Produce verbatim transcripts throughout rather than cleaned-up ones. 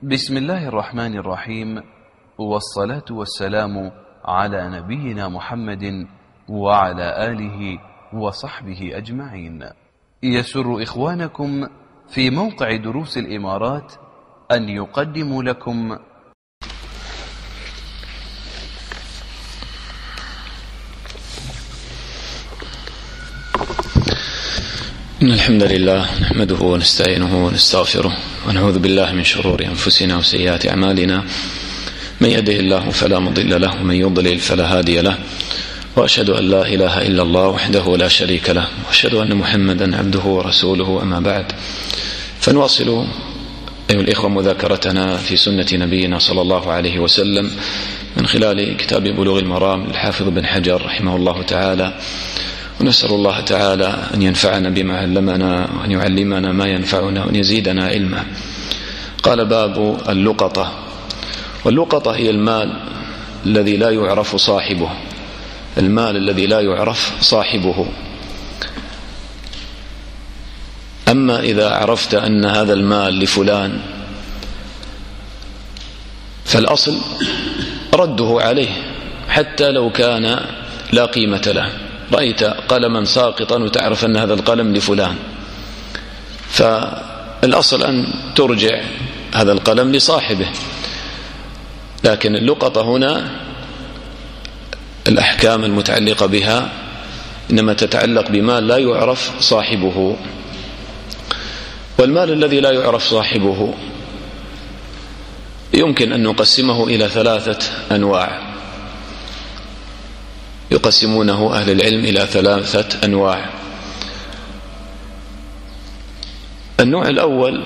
بسم الله الرحمن الرحيم، والصلاة والسلام على نبينا محمد وعلى آله وصحبه أجمعين. يسر إخوانكم في موقع دروس الإمارات أن يقدموا لكم إن الحمد لله نحمده ونستعينه ونستغفره ونعوذ بالله من شرور أنفسنا وسيئات أعمالنا، من يهده الله فلا مضل له ومن يضلل فلا هادي له، وأشهد أن لا إله إلا الله وحده لا شريك له، وأشهد أن محمدا عبده ورسوله. أما بعد، فنواصل أيها الإخوة مذاكرتنا في سنة نبينا صلى الله عليه وسلم من خلال كتاب بلوغ المرام للحافظ بن حجر رحمه الله تعالى، ونسأل الله تعالى أن ينفعنا بما علمنا وأن يعلمنا ما ينفعنا وأن يزيدنا علما. قال: باب اللقطة. واللقطة هي المال الذي لا يعرف صاحبه، المال الذي لا يعرف صاحبه. أما إذا عرفت أن هذا المال لفلان فالأصل رده عليه حتى لو كان لا قيمة له. رأيت قلما ساقطا وتعرف أن هذا القلم لفلان، فالأصل أن ترجع هذا القلم لصاحبه. لكن اللقطة هنا الأحكام المتعلقة بها إنما تتعلق بمال لا يعرف صاحبه. والمال الذي لا يعرف صاحبه يمكن أن نقسمه إلى ثلاثة أنواع، يقسمونه أهل العلم إلى ثلاثة أنواع. النوع الأول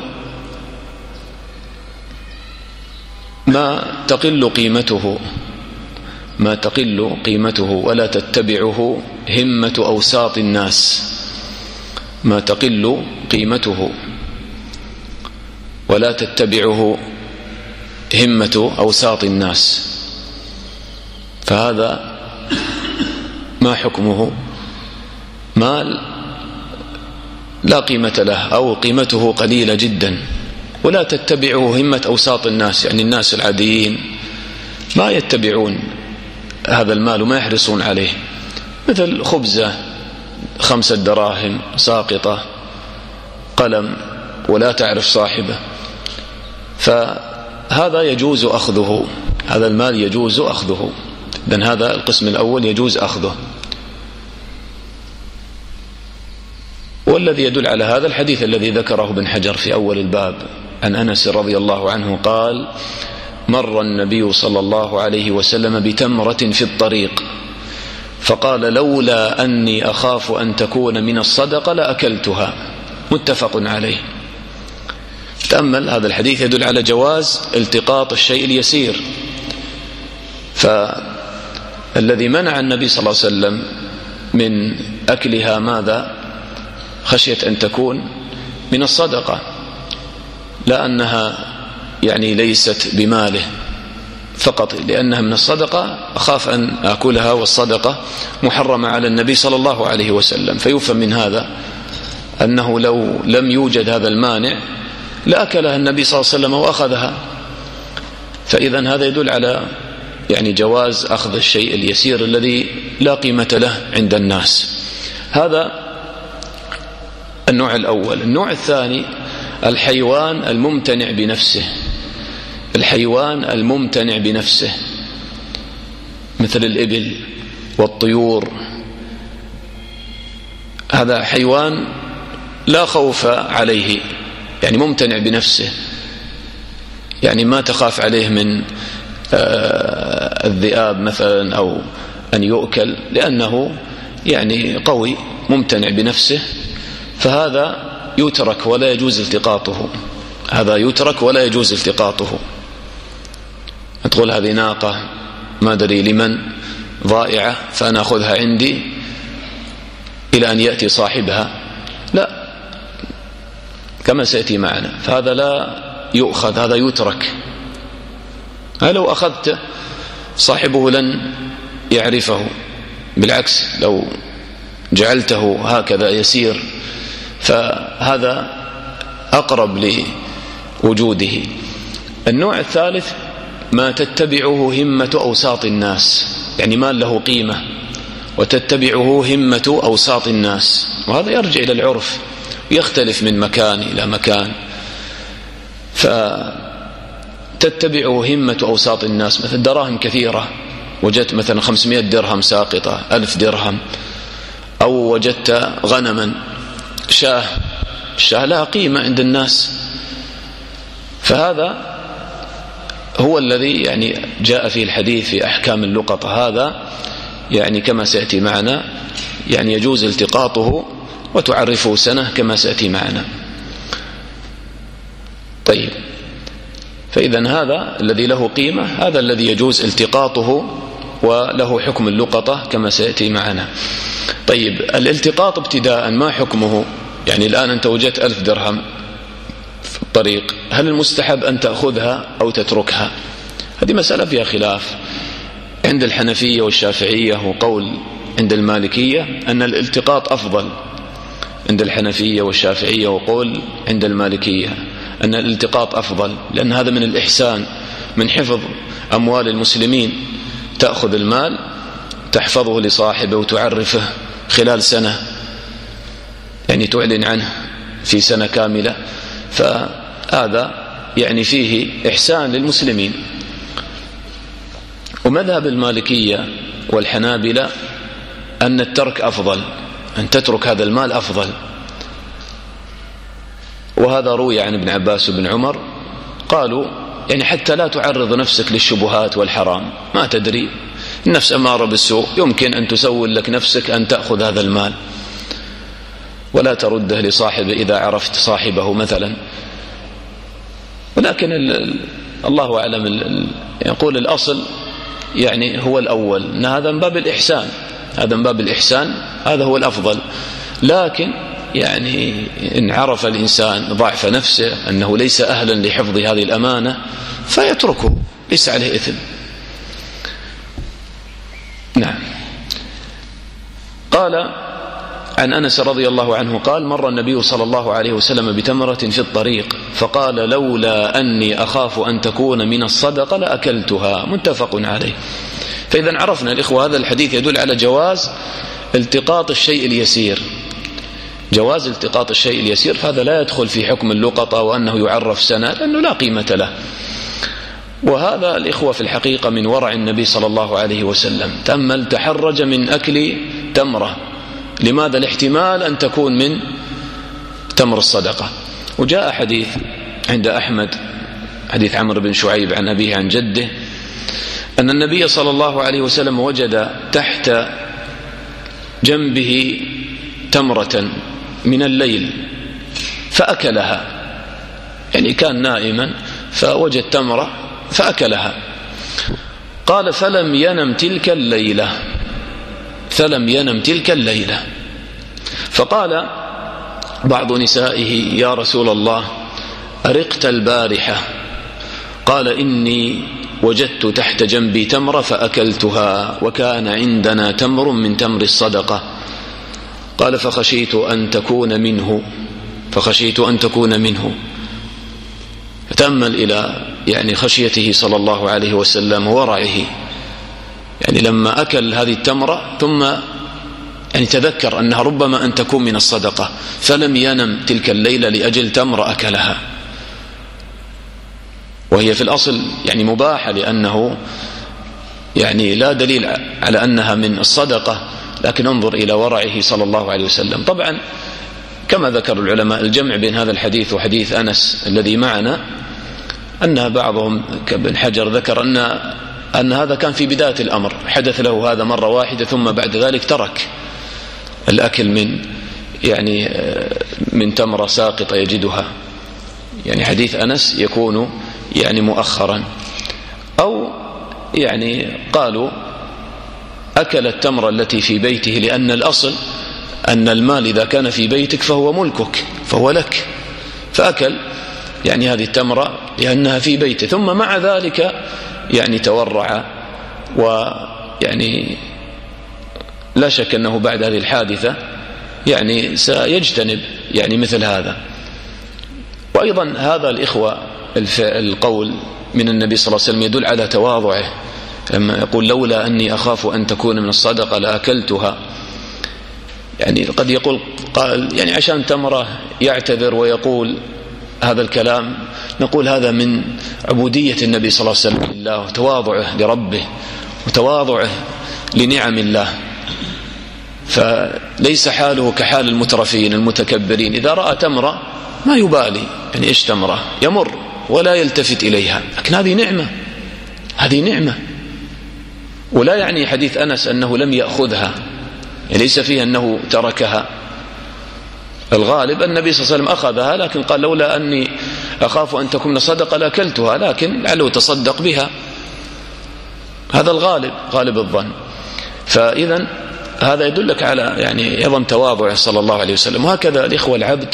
ما تقل قيمته ما تقل قيمته ولا تتبعه همة أوساط الناس، ما تقل قيمته ولا تتبعه همة أوساط الناس، فهذا ما حكمه؟ مال لا قيمة له أو قيمته قليلة جدا ولا تتبعه همة أوساط الناس، يعني الناس العاديين ما يتبعون هذا المال وما يحرصون عليه، مثل خبزة خمسة دراهم ساقطة، قلم ولا تعرف صاحبه، فهذا يجوز أخذه، هذا المال يجوز أخذه. إذن هذا القسم الأول يجوز أخذه. والذي يدل على هذا الحديث الذي ذكره ابن حجر في أول الباب عن أنس رضي الله عنه قال: مر النبي صلى الله عليه وسلم بتمرة في الطريق فقال: لولا أني أخاف أن تكون من الصدقة لأكلتها. متفق عليه. تأمل هذا الحديث يدل على جواز التقاط الشيء اليسير. فالذي منع النبي صلى الله عليه وسلم من أكلها ماذا؟ خشية أن تكون من الصدقة، لا أنها يعني ليست بماله، فقط لأنها من الصدقة أخاف أن أكلها والصدقة محرمة على النبي صلى الله عليه وسلم. فيفهم من هذا أنه لو لم يوجد هذا المانع لأكلها النبي صلى الله عليه وسلم وأخذها. فإذا هذا يدل على يعني جواز أخذ الشيء اليسير الذي لا قيمة له عند الناس. هذا النوع الأول. النوع الثاني الحيوان الممتنع بنفسه، الحيوان الممتنع بنفسه مثل الإبل والطيور. هذا حيوان لا خوف عليه، يعني ممتنع بنفسه، يعني ما تخاف عليه من الذئاب مثلا أو أن يؤكل، لأنه يعني قوي ممتنع بنفسه، فهذا يترك ولا يجوز التقاطه، هذا يترك ولا يجوز التقاطه. تقول هذه ناقة ما أدري لمن ضائعة فأنا أخذها عندي إلى أن يأتي صاحبها، لا، كما سيأتي معنا، فهذا لا يؤخذ، هذا يترك. لو أخذت صاحبه لن يعرفه، بالعكس لو جعلته هكذا يسير فهذا أقرب لوجوده. النوع الثالث ما تتبعه همة أوساط الناس، يعني مال له قيمة وتتبعه همة أوساط الناس، وهذا يرجع إلى العرف ويختلف من مكان إلى مكان. فتتبعه همة أوساط الناس، مثل دراهم كثيرة، وجدت مثلا خمسمائة درهم ساقطة، ألف درهم، أو وجدت غنما، شاه، الشاه لها قيمة عند الناس. فهذا هو الذي يعني جاء فيه الحديث في أحكام اللقطة، هذا يعني كما سيأتي معنا يعني يجوز التقاطه وتعرفه سنة كما سيأتي معنا. طيب، فإذا هذا الذي له قيمة هذا الذي يجوز التقاطه وله حكم اللقطة كما سيأتي معنا. طيب، الالتقاط ابتداء ما حكمه؟ يعني الآن أنت وجدت ألف درهم في الطريق، هل المستحب أن تأخذها أو تتركها؟ هذه مسألة فيها خلاف عند الحنفية والشافعية، وقول عند المالكية أن الالتقاط أفضل عند الحنفية والشافعية، وقول عند المالكية أن الالتقاط أفضل، لأن هذا من الإحسان، من حفظ أموال المسلمين. تأخذ المال تحفظه لصاحبه وتعرفه خلال سنة، يعني تعلن عنه في سنة كاملة، فهذا يعني فيه إحسان للمسلمين. ومذهب المالكية والحنابلة أن الترك أفضل، أن تترك هذا المال أفضل، وهذا روي عن ابن عباس وابن عمر، قالوا يعني حتى لا تعرض نفسك للشبهات والحرام، ما تدري، النفس أمارة بالسوء، يمكن أن تسول لك نفسك أن تأخذ هذا المال ولا ترده لصاحبه إذا عرفت صاحبه مثلا. ولكن الله أعلم، يقول الأصل يعني هو الأول، أن هذا من باب الإحسان، هذا من باب الإحسان، هذا هو الأفضل. لكن يعني إن عرف الإنسان ضعف نفسه أنه ليس أهلا لحفظ هذه الأمانة فيتركه، ليس عليه إثم. نعم. قال عن أنس رضي الله عنه قال: مر النبي صلى الله عليه وسلم بتمرة في الطريق فقال: لولا أني أخاف أن تكون من الصدقة لأكلتها. متفق عليه. فإذا عرفنا الإخوة هذا الحديث يدل على جواز التقاط الشيء اليسير، جواز التقاط الشيء اليسير، فهذا لا يدخل في حكم اللقطة وأنه يعرف سنة، لأنه لا قيمة له. وهذا الإخوة في الحقيقة من ورع النبي صلى الله عليه وسلم. تأمل، تحرج من أكل تمرة، لماذا؟ الاحتمال أن تكون من تمر الصدقة. وجاء حديث عند أحمد، حديث عمرو بن شعيب عن أبيه عن جده، أن النبي صلى الله عليه وسلم وجد تحت جنبه تمرة من الليل فأكلها، يعني كان نائما فوجد تمرة فأكلها. قال: فلم ينم تلك الليلة، فلم ينم تلك الليلة. فقال بعض نسائه: يا رسول الله، أرقت البارحة؟ قال: إني وجدت تحت جنبي تمرة فأكلتها، وكان عندنا تمر من تمر الصدقة. قال: فخشيت أن تكون منه، فخشيت أن تكون منه. تأمل إلى يعني خشيته صلى الله عليه وسلم وورعه، يعني لما أكل هذه التمرة ثم يعني تذكر أنها ربما أن تكون من الصدقة، فلم ينم تلك الليلة لأجل تمر أكلها، وهي في الأصل يعني مباحة، لأنه يعني لا دليل على أنها من الصدقة، لكن انظر إلى ورعه صلى الله عليه وسلم. طبعا كما ذكر العلماء الجمع بين هذا الحديث وحديث أنس الذي معنا، أن بعضهم كابن حجر ذكر أن أن هذا كان في بداية الأمر، حدث له هذا مرة واحدة ثم بعد ذلك ترك الأكل من يعني من تمرة ساقطة يجدها، يعني حديث أنس يكون يعني مؤخرا. أو يعني قالوا أكل التمرة التي في بيته، لأن الأصل أن المال إذا كان في بيتك فهو ملكك، فهو لك، فأكل يعني هذه التمرة لأنها في بيته، ثم مع ذلك يعني تورع، ويعني لا شك أنه بعد هذه الحادثة يعني سيجتنب يعني مثل هذا. وأيضا هذا الإخوة القول من النبي صلى الله عليه وسلم يدل على تواضعه، لما يقول لولا أني أخاف أن تكون من الصدقة لأكلتها. يعني قد يقول قال يعني عشان تمرة يعتذر ويقول هذا الكلام، نقول هذا من عبودية النبي صلى الله عليه وسلم لله وتواضعه لربه وتواضعه لنعم الله. فليس حاله كحال المترفين المتكبرين، إذا رأى تمرة ما يبالي، يعني إيش تمرة، يمر ولا يلتفت إليها، لكن هذه نعمة، هذه نعمة. ولا يعني حديث أنس أنه لم يأخذها، يعني ليس فيه أنه تركها، الغالب النبي صلى الله عليه وسلم أخذها، لكن قال لولا أني أخاف أن تكون صدقة لأكلتها، لكن لعله تصدق بها، هذا الغالب، غالب الظن. فإذا هذا يدلك على يعني عظم تواضعه صلى الله عليه وسلم. وهكذا الإخوة العبد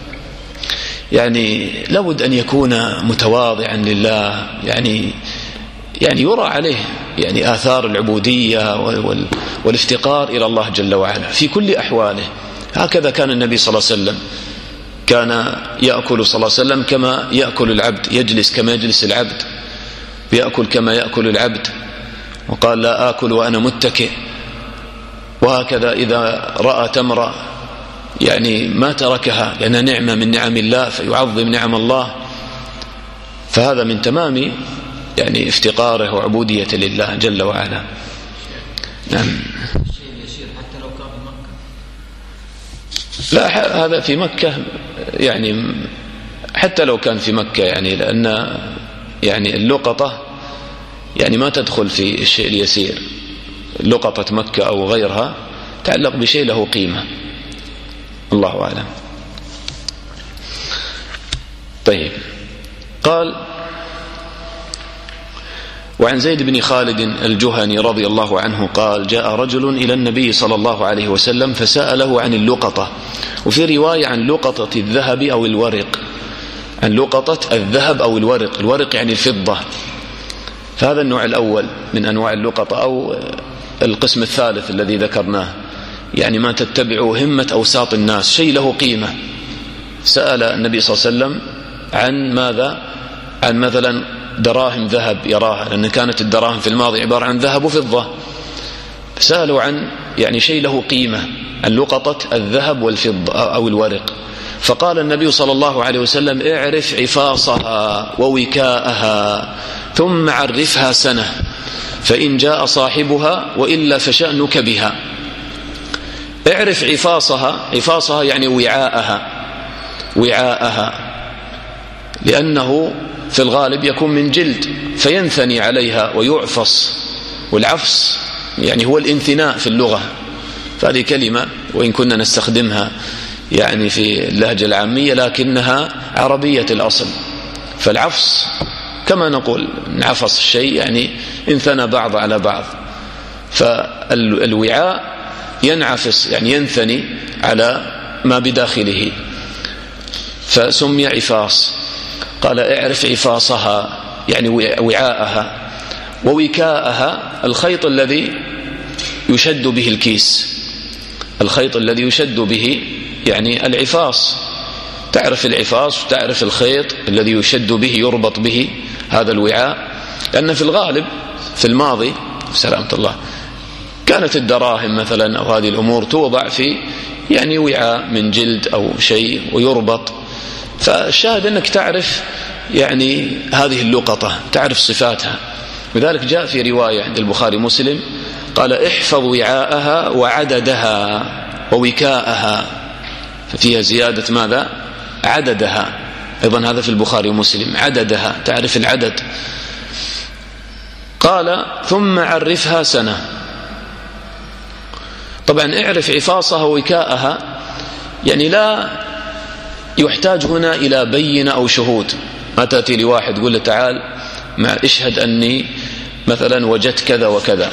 يعني لابد أن يكون متواضعا لله، يعني يعني يرى عليه يعني آثار العبودية والافتقار إلى الله جل وعلا في كل أحواله. هكذا كان النبي صلى الله عليه وسلم، كان يأكل صلى الله عليه وسلم كما يأكل العبد، يجلس كما يجلس العبد، ويأكل كما يأكل العبد، وقال لا آكل وأنا متكئ. وهكذا إذا رأى تمرة يعني ما تركها لأنها نعمة من نعم الله فيعظم نعم الله، فهذا من تمام يعني افتقاره وعبودية لله جل وعلا. نعم. لا هذا في مكة يعني حتى لو كان في مكة، يعني لأن يعني اللقطة يعني ما تدخل في الشيء اليسير، لقطة مكة أو غيرها تعلق بشيء له قيمة، الله أعلم. طيب، قال وعن زيد بن خالد الجهني رضي الله عنه قال جاء رجل إلى النبي صلى الله عليه وسلم فسأله عن اللقطة، وفي رواية عن لقطة الذهب أو الورق، عن لقطة الذهب أو الورق، الورق يعني الفضة، فهذا النوع الأول من أنواع اللقطة، أو القسم الثالث الذي ذكرناه، يعني ما تتبعه همة أوساط الناس، شيء له قيمة. سأل النبي صلى الله عليه وسلم عن ماذا؟ عن مثلا دراهم ذهب يراها، لأن كانت الدراهم في الماضي عبارة عن ذهب وفضة، سألوا عن يعني شيء له قيمة، عن لقطة الذهب والفضة أو الورق. فقال النبي صلى الله عليه وسلم اعرف عفاصها ووكاءها ثم عرفها سنة، فإن جاء صاحبها وإلا فشأنك بها. اعرف عفاصها، عفاصها يعني وعاءها، وعاءها لأنه في الغالب يكون من جلد فينثني عليها ويعفص، والعفص يعني هو الانثناء في اللغة، فهذه كلمة وإن كنا نستخدمها يعني في اللهجة العامية لكنها عربية الأصل. فالعفص كما نقول نعفص الشيء يعني انثنى بعض على بعض، فالوعاء ينعفص يعني ينثني على ما بداخله، فسمي عفاص. قال اعرف عفاصها يعني وعاءها، ووكاءها الخيط الذي يشد به الكيس، الخيط الذي يشد به يعني العفاص، تعرف العفاص وتعرف الخيط الذي يشد به يربط به هذا الوعاء، لأن في الغالب في الماضي سلامة الله كانت الدراهم مثلا أو هذه الأمور توضع في يعني وعاء من جلد أو شيء ويربط. فالشاهد أنك تعرف يعني هذه اللقطة، تعرف صفاتها. لذلك جاء في رواية عند البخاري مسلم قال احفظ وعاءها وعددها ووكاءها، ففيها زيادة ماذا؟ عددها، أيضا هذا في البخاري ومسلم، عددها تعرف العدد. قال ثم عرفها سنة. طبعا اعرف عفاصها ووكاءها يعني لا يحتاج هنا إلى بينة أو شهود، ما تأتي لواحد تقول له تعال مع اشهد أني مثلا وجدت كذا وكذا.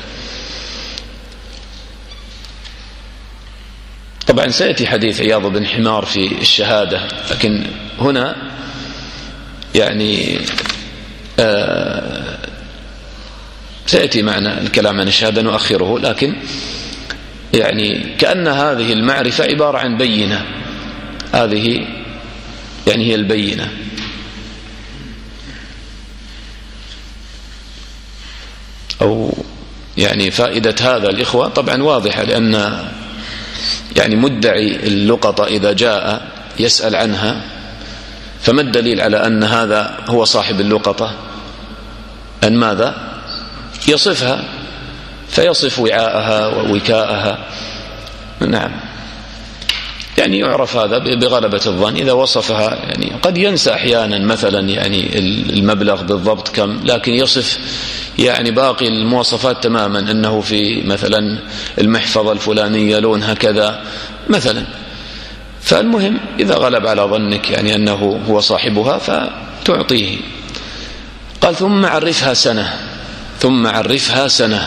طبعا سيأتي حديث عياض بن حمار في الشهادة، لكن هنا يعني آه سيأتي معنا الكلام عن الشهادة نؤخره، لكن يعني كأن هذه المعرفة عبارة عن بينة، هذه يعني هي البينة. أو يعني فائدة هذا الإخوة طبعا واضحة، لأن يعني مدعي اللقطة إذا جاء يسأل عنها، فما الدليل على أن هذا هو صاحب اللقطة؟ أن ماذا؟ يصفها، فيصف وعاءها ووكاءها. نعم، يعني يعرف هذا بغلبة الظن إذا وصفها. يعني قد ينسى أحيانا مثلا يعني المبلغ بالضبط كم، لكن يصف يعني باقي المواصفات تماما، أنه في مثلا المحفظة الفلانية لونها كذا مثلا. فالمهم إذا غلب على ظنك يعني أنه هو صاحبها فتعطيه. قال ثم عرفها سنة، ثم عرفها سنة.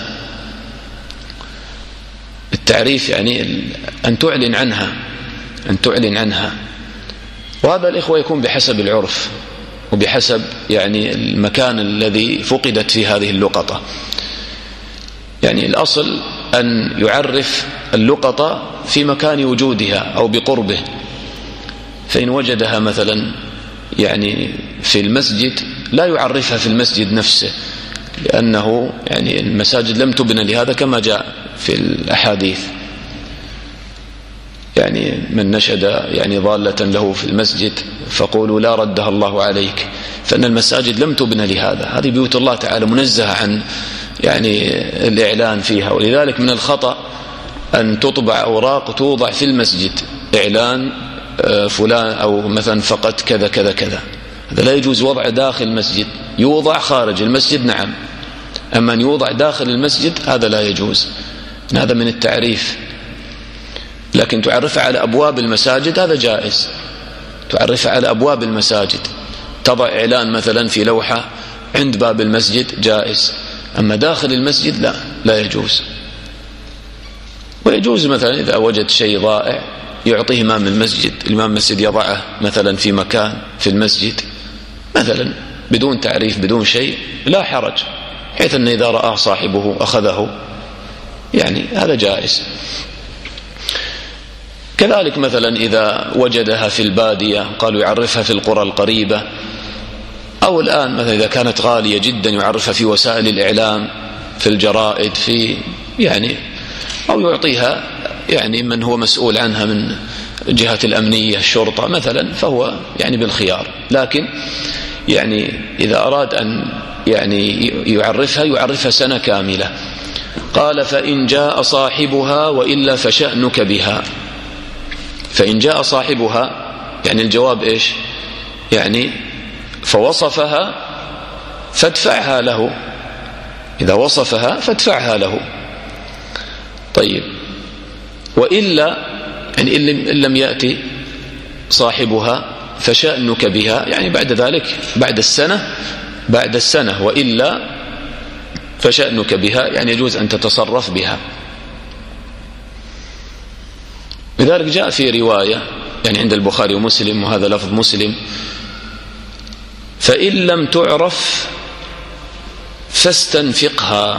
التعريف يعني أن تعلن عنها، أن تعلن عنها. وهذا الإخوة يكون بحسب العرف وبحسب يعني المكان الذي فقدت في هذه اللقطة. يعني الأصل أن يعرف اللقطة في مكان وجودها أو بقربه، فإن وجدها مثلا يعني في المسجد لا يعرفها في المسجد نفسه، لأنه يعني المساجد لم تبنى لهذا كما جاء في الأحاديث. يعني من نشد يعني ضالة له في المسجد فقولوا لا ردها الله عليك، فإن المساجد لم تبنى لهذا. هذه بيوت الله تعالى منزهة عن يعني الإعلان فيها. ولذلك من الخطأ أن تطبع أوراق توضع في المسجد إعلان فلان أو مثلا فقط كذا كذا كذا، هذا لا يجوز وضع داخل المسجد. يوضع خارج المسجد نعم، أما أن يوضع داخل المسجد هذا لا يجوز، هذا من التعريف. لكن تعرفها على أبواب المساجد هذا جائز، تعرفها على أبواب المساجد، تضع إعلان مثلا في لوحة عند باب المسجد جائز، أما داخل المسجد لا لا يجوز. ويجوز مثلا إذا وجد شيء ضائع يعطيه إمام المسجد، الإمام المسجد يضعه مثلا في مكان في المسجد مثلا بدون تعريف بدون شيء لا حرج، حيث أن إذا رآه صاحبه أخذه، يعني هذا جائز. كذلك مثلا إذا وجدها في البادية قالوا يعرفها في القرى القريبة، أو الآن مثلا إذا كانت غالية جدا يعرفها في وسائل الإعلام في الجرائد في يعني، أو يعطيها يعني من هو مسؤول عنها من جهة الأمنية الشرطة مثلا، فهو يعني بالخيار. لكن يعني إذا أراد أن يعني يعرفها يعرفها سنة كاملة. قال فإن جاء صاحبها وإلا فشأنك بها. فإن جاء صاحبها يعني الجواب إيش؟ يعني فوصفها فادفعها له، إذا وصفها فادفعها له. طيب وإلا يعني إن لم يأتي صاحبها فشأنك بها، يعني بعد ذلك بعد السنة بعد السنة وإلا فشأنك بها، يعني يجوز أن تتصرف بها. لذلك جاء في رواية يعني عند البخاري ومسلم وهذا لفظ مسلم: فإن لم تعرف فاستنفقها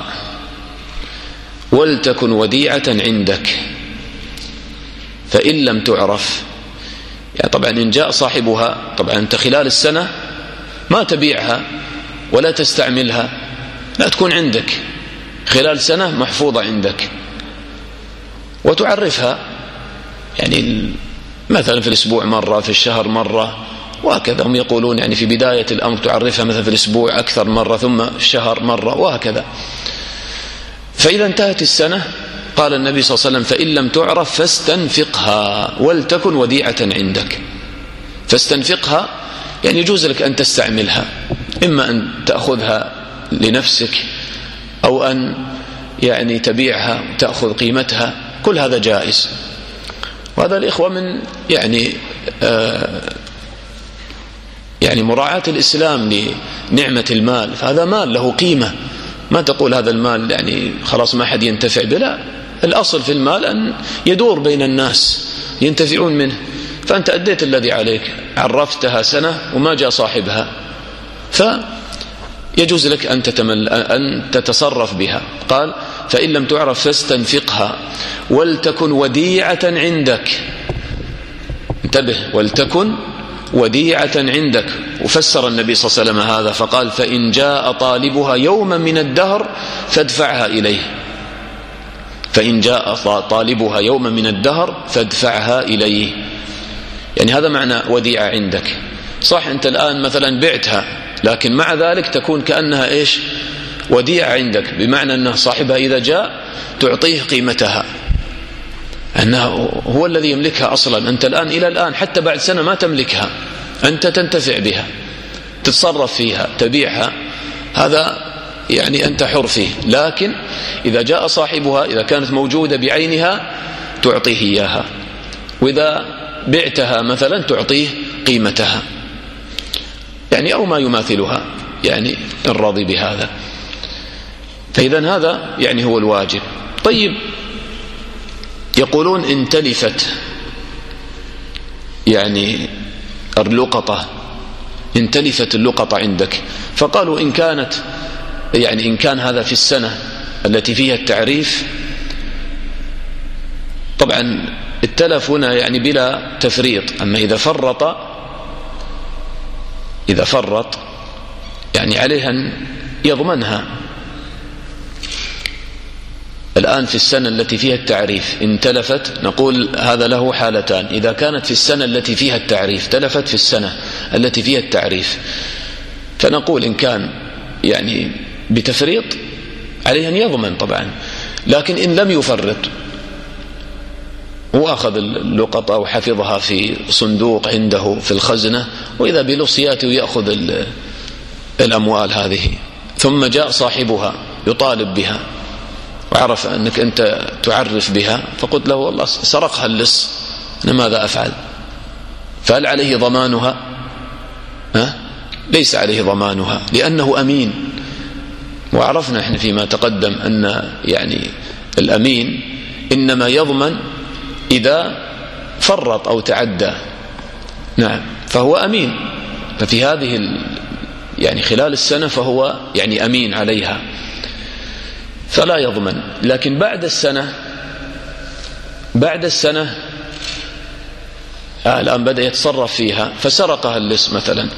ولتكن وديعة عندك. فإن لم تعرف يعني طبعا إن جاء صاحبها، طبعا أنت خلال السنة ما تبيعها ولا تستعملها، لا تكون عندك خلال سنة محفوظة عندك، وتعرفها يعني مثلا في الأسبوع مرة، في الشهر مرة، وهكذا. هم يقولون يعني في بداية الأمر تعرفها مثلا في الأسبوع أكثر مرة، ثم الشهر مرة، وهكذا. فإذا انتهت السنة قال النبي صلى الله عليه وسلم: فإن لم تعرف فاستنفقها ولتكن وديعة عندك. فاستنفقها يعني يجوز لك أن تستعملها، إما أن تأخذها لنفسك أو أن يعني تبيعها وتأخذ قيمتها، كل هذا جائز. وهذا الإخوة من يعني آه يعني مراعاة الإسلام لنعمة المال، فهذا مال له قيمة، ما تقول هذا المال يعني خلاص ما حد ينتفع به، لا، الأصل في المال أن يدور بين الناس ينتفعون منه. فأنت أديت الذي عليك، عرفتها سنة وما جاء صاحبها، فيجوز لك أن تتمل أن تتصرف بها. قال: فإن لم تعرف فاستنفقها ولتكن وديعة عندك. انتبه، ولتكن وديعة عندك، وفسر النبي صلى الله عليه وسلم هذا فقال فإن جاء طالبها يوما من الدهر فادفعها إليه، فإن جاء طالبها يوما من الدهر فادفعها إليه. يعني هذا معنى وديعة عندك. صح أنت الآن مثلا بعتها، لكن مع ذلك تكون كأنها إيش؟ وديعة عندك، بمعنى أن صاحبها إذا جاء تعطيه قيمتها، أنه هو الذي يملكها أصلا. أنت الآن إلى الآن حتى بعد سنة ما تملكها، أنت تنتفع بها، تتصرف فيها، تبيعها، هذا يعني أنت حر فيه. لكن إذا جاء صاحبها إذا كانت موجودة بعينها تعطيه إياها، وإذا بعتها مثلا تعطيه قيمتها، يعني أو ما يماثلها، يعني الراضي بهذا. فإذا هذا يعني هو الواجب. طيب يقولون إن تلفت يعني اللقطة، إن تلفت اللقطة عندك، فقالوا إن كانت يعني إن كان هذا في السنة التي فيها التعريف، طبعا التلف هنا يعني بلا تفريط، أما إذا فرط إذا فرط يعني عليه أن يضمنها. الآن في السنة التي فيها التعريف إن تلفت، نقول هذا له حالتان. إذا كانت في السنة التي فيها التعريف، تلفت في السنة التي فيها التعريف، فنقول إن كان يعني بتفريط عليه أن يضمن طبعا. لكن إن لم يفرط وأخذ اللقطة وحفظها في صندوق عنده في الخزنة، وإذا بلص يأتي ويأخذ الأموال هذه، ثم جاء صاحبها يطالب بها وعرف أنك أنت تعرف بها، فقلت له والله سرقها اللص، أنا ماذا أفعل؟ فهل عليه ضمانها؟ ها؟ ليس عليه ضمانها، لأنه أمين. وعرفنا احنا فيما تقدم أن يعني الأمين إنما يضمن إذا فرط أو تعدى. نعم، فهو أمين، ففي هذه يعني خلال السنة فهو يعني أمين عليها فلا يضمن. لكن بعد السنة بعد السنة آه الآن بدأ يتصرف فيها، فسرقها اللص مثلا،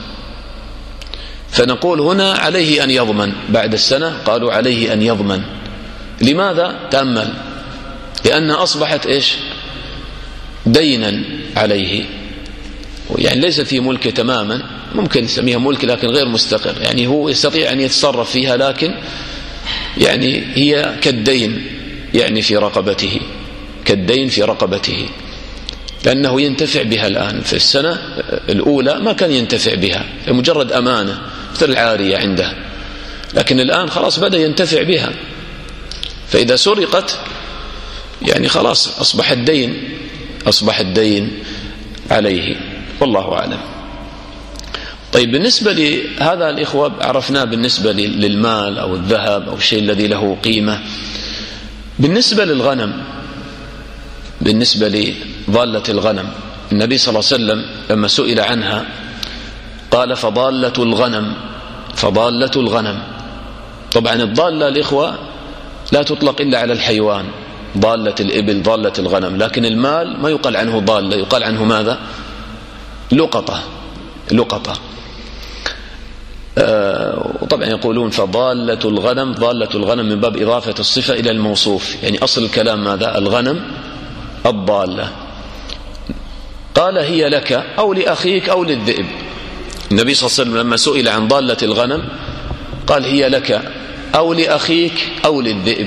فنقول هنا عليه أن يضمن. بعد السنة قالوا عليه أن يضمن. لماذا؟ تأمل، لأنها أصبحت إيش؟ دينا عليه، يعني ليس في ملكه تماما، ممكن نسميها ملك لكن غير مستقر، يعني هو يستطيع أن يتصرف فيها، لكن يعني هي كالدين يعني في رقبته، كالدين في رقبته، لأنه ينتفع بها الآن. في السنة الأولى ما كان ينتفع بها، مجرد أمانة مثل العارية عنده، لكن الآن خلاص بدأ ينتفع بها، فإذا سرقت يعني خلاص أصبح الدين أصبح الدين عليه، والله أعلم. طيب بالنسبة لهذا الإخوة عرفناه بالنسبة للمال أو الذهب أو الشيء الذي له قيمة. بالنسبة للغنم، بالنسبة لضالة الغنم، النبي صلى الله عليه وسلم لما سئل عنها قال فضالة الغنم، فضالة الغنم. طبعا الضالة الإخوة لا تطلق إلا على الحيوان، ضالة الإبل، ضالة الغنم، لكن المال ما يقال عنه ضالة، يقال عنه ماذا؟ لقطة، لقطة. آه وطبعا يقولون فضالة الغنم، ضالة الغنم من باب إضافة الصفة إلى الموصوف، يعني أصل الكلام ماذا؟ الغنم الضالة. قال هي لك أو لأخيك أو للذئب. النبي صلى الله عليه وسلم لما سئل عن ضالة الغنم قال هي لك أو لأخيك أو للذئب.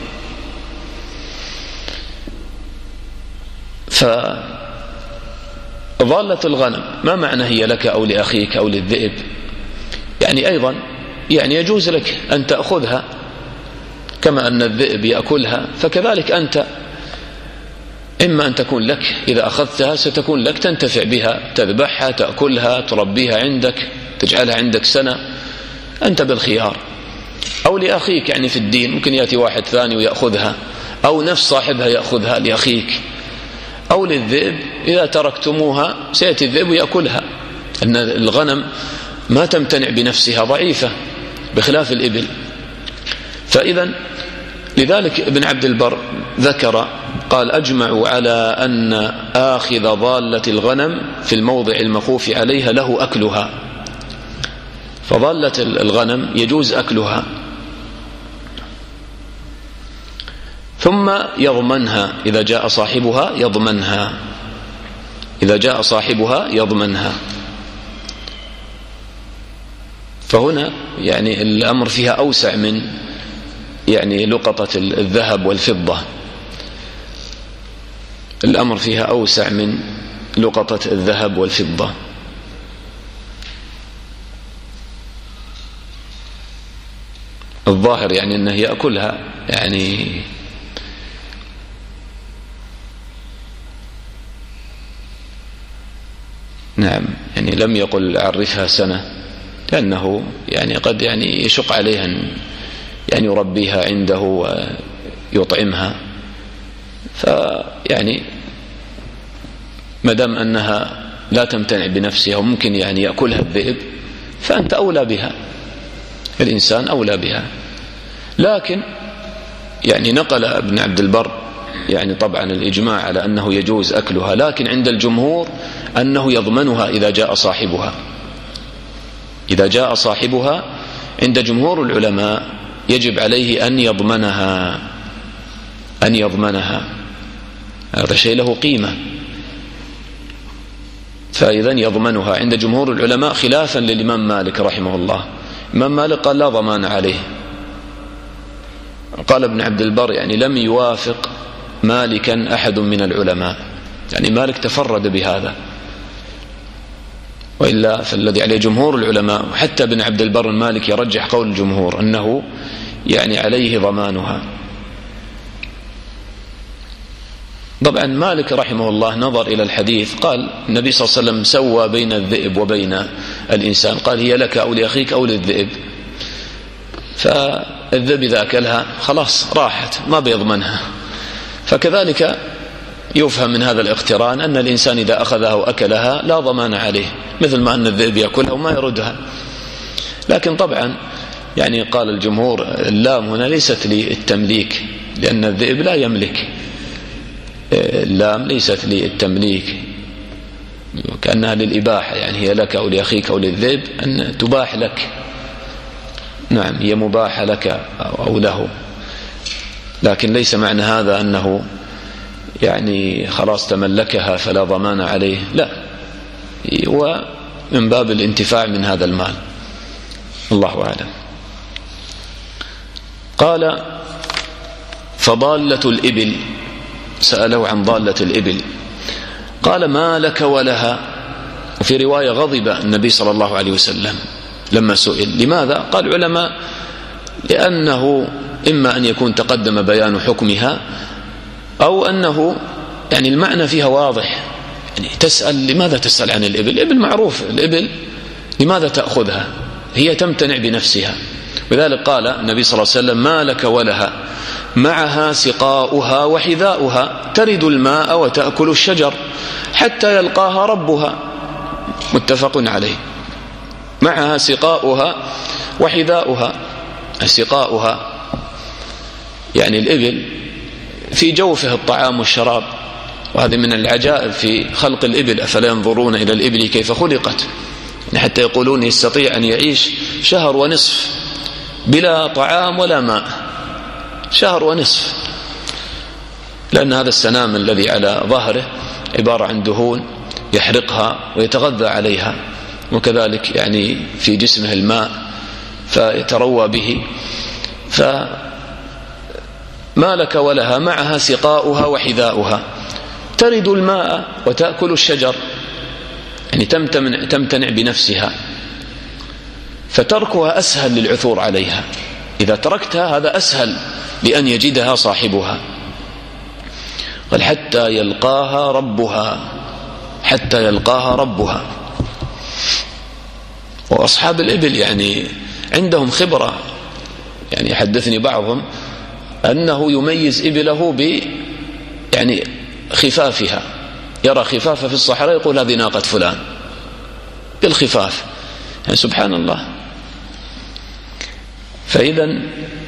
فضالة الغنم ما معنى هي لك أو لأخيك أو للذئب؟ يعني أيضا يعني يجوز لك أن تأخذها كما أن الذئب يأكلها، فكذلك أنت إما أن تكون لك، إذا أخذتها ستكون لك تنتفع بها، تذبحها، تأكلها، تربيها عندك، تجعلها عندك سنة، أنت بالخيار. أو لأخيك يعني في الدين، ممكن يأتي واحد ثاني ويأخذها، أو نفس صاحبها يأخذها لأخيك. أو للذئب إذا تركتموها سيأتي الذئب ويأكلها، أن الغنم ما تمتنع بنفسها، ضعيفة بخلاف الإبل. فإذا لذلك ابن عبد البر ذكر قال أجمعوا على أن آخذ ضالة الغنم في الموضع المخوف عليها له أكلها، فضالة الغنم يجوز أكلها، ثم يضمنها إذا جاء صاحبها يضمنها إذا جاء صاحبها يضمنها. فهنا يعني الأمر فيها أوسع من يعني لقطة الذهب والفضة، الأمر فيها أوسع من لقطة الذهب والفضة. الظاهر يعني أنه يأكلها، يعني نعم، يعني لم يقل عرفها سنة، لأنه يعني قد يعني يشق عليها أن يعني يربيها عنده ويطعمها، فيعني مدام أنها لا تمتنع بنفسها وممكن يعني يأكلها الذئب فأنت أولى بها، الإنسان أولى بها. لكن يعني نقل ابن عبد البر يعني طبعا الإجماع على أنه يجوز أكلها، لكن عند الجمهور أنه يضمنها إذا جاء صاحبها. إذا جاء صاحبها عند جمهور العلماء يجب عليه أن يضمنها أن يضمنها هذا شيء له قيمة، فإذا يضمنها عند جمهور العلماء، خلافا للإمام مالك رحمه الله. الإمام مالك قال لا ضمان عليه. قال ابن عبد البر يعني لم يوافق مالكا أحد من العلماء، يعني مالك تفرد بهذا، وإلا فالذي عليه جمهور العلماء، وحتى ابن عبد البر المالك يرجح قول الجمهور أنه يعني عليه ضمانها. طبعا مالك رحمه الله نظر إلى الحديث، قال النبي صلى الله عليه وسلم سوى بين الذئب وبين الإنسان، قال هي لك أو لأخيك أو للذئب، فالذئب إذا أكلها خلاص راحت ما بيضمنها. فكذلك يفهم من هذا الاقتران أن الإنسان إذا أخذها وأكلها لا ضمان عليه، مثل ما أن الذئب يأكلها وما يردها. لكن طبعا يعني قال الجمهور اللام هنا ليست للتمليك، لأن الذئب لا يملك، اللام ليست للتمليك، كأنها للإباحة، يعني هي لك أو لأخيك أو للذئب أن تباح لك، نعم هي مباحة لك أو له، لكن ليس معنى هذا أنه يعني خلاص تملكها فلا ضمان عليه، لا، ومن باب الانتفاع من هذا المال، الله أعلم. قال فضالة الإبل، سأله عن ضالة الإبل، قال ما لك ولها. وفي رواية غضب النبي صلى الله عليه وسلم لما سئل لماذا، قال العلماء لأنه إما أن يكون تقدم بيان حكمها، أو أنه يعني المعنى فيها واضح، يعني تسأل لماذا تسأل عن الإبل؟ الإبل معروف، الإبل لماذا تأخذها؟ هي تمتنع بنفسها. وذلك قال النبي صلى الله عليه وسلم ما لك ولها معها سقاؤها وحذاؤها ترد الماء وتأكل الشجر حتى يلقاها ربها، متفق عليه. معها سقاؤها وحذاؤها، سقاؤها يعني الإبل في جوفه الطعام والشراب، وهذه من العجائب في خلق الإبل، أفلا ينظرون إلى الإبل كيف خلقت، حتى يقولون يستطيع أن يعيش شهر ونصف بلا طعام ولا ماء، شهر ونصف، لأن هذا السنام الذي على ظهره عبارة عن دهون يحرقها ويتغذى عليها، وكذلك يعني في جسمه الماء فيتروى به. فما لك ولها معها سقاؤها وحذاؤها ترد الماء وتأكل الشجر، يعني تمتنع بنفسها، فتركها أسهل للعثور عليها، إذا تركتها هذا أسهل لأن يجدها صاحبها. قال حتى يلقاها ربها، حتى يلقاها ربها. وأصحاب الإبل يعني عندهم خبرة، يعني حدثني بعضهم أنه يميز إبله ب يعني خفافها، يرى خفافة في الصحراء يقول هذه ناقة فلان بالخفاف، يعني سبحان الله. فإذا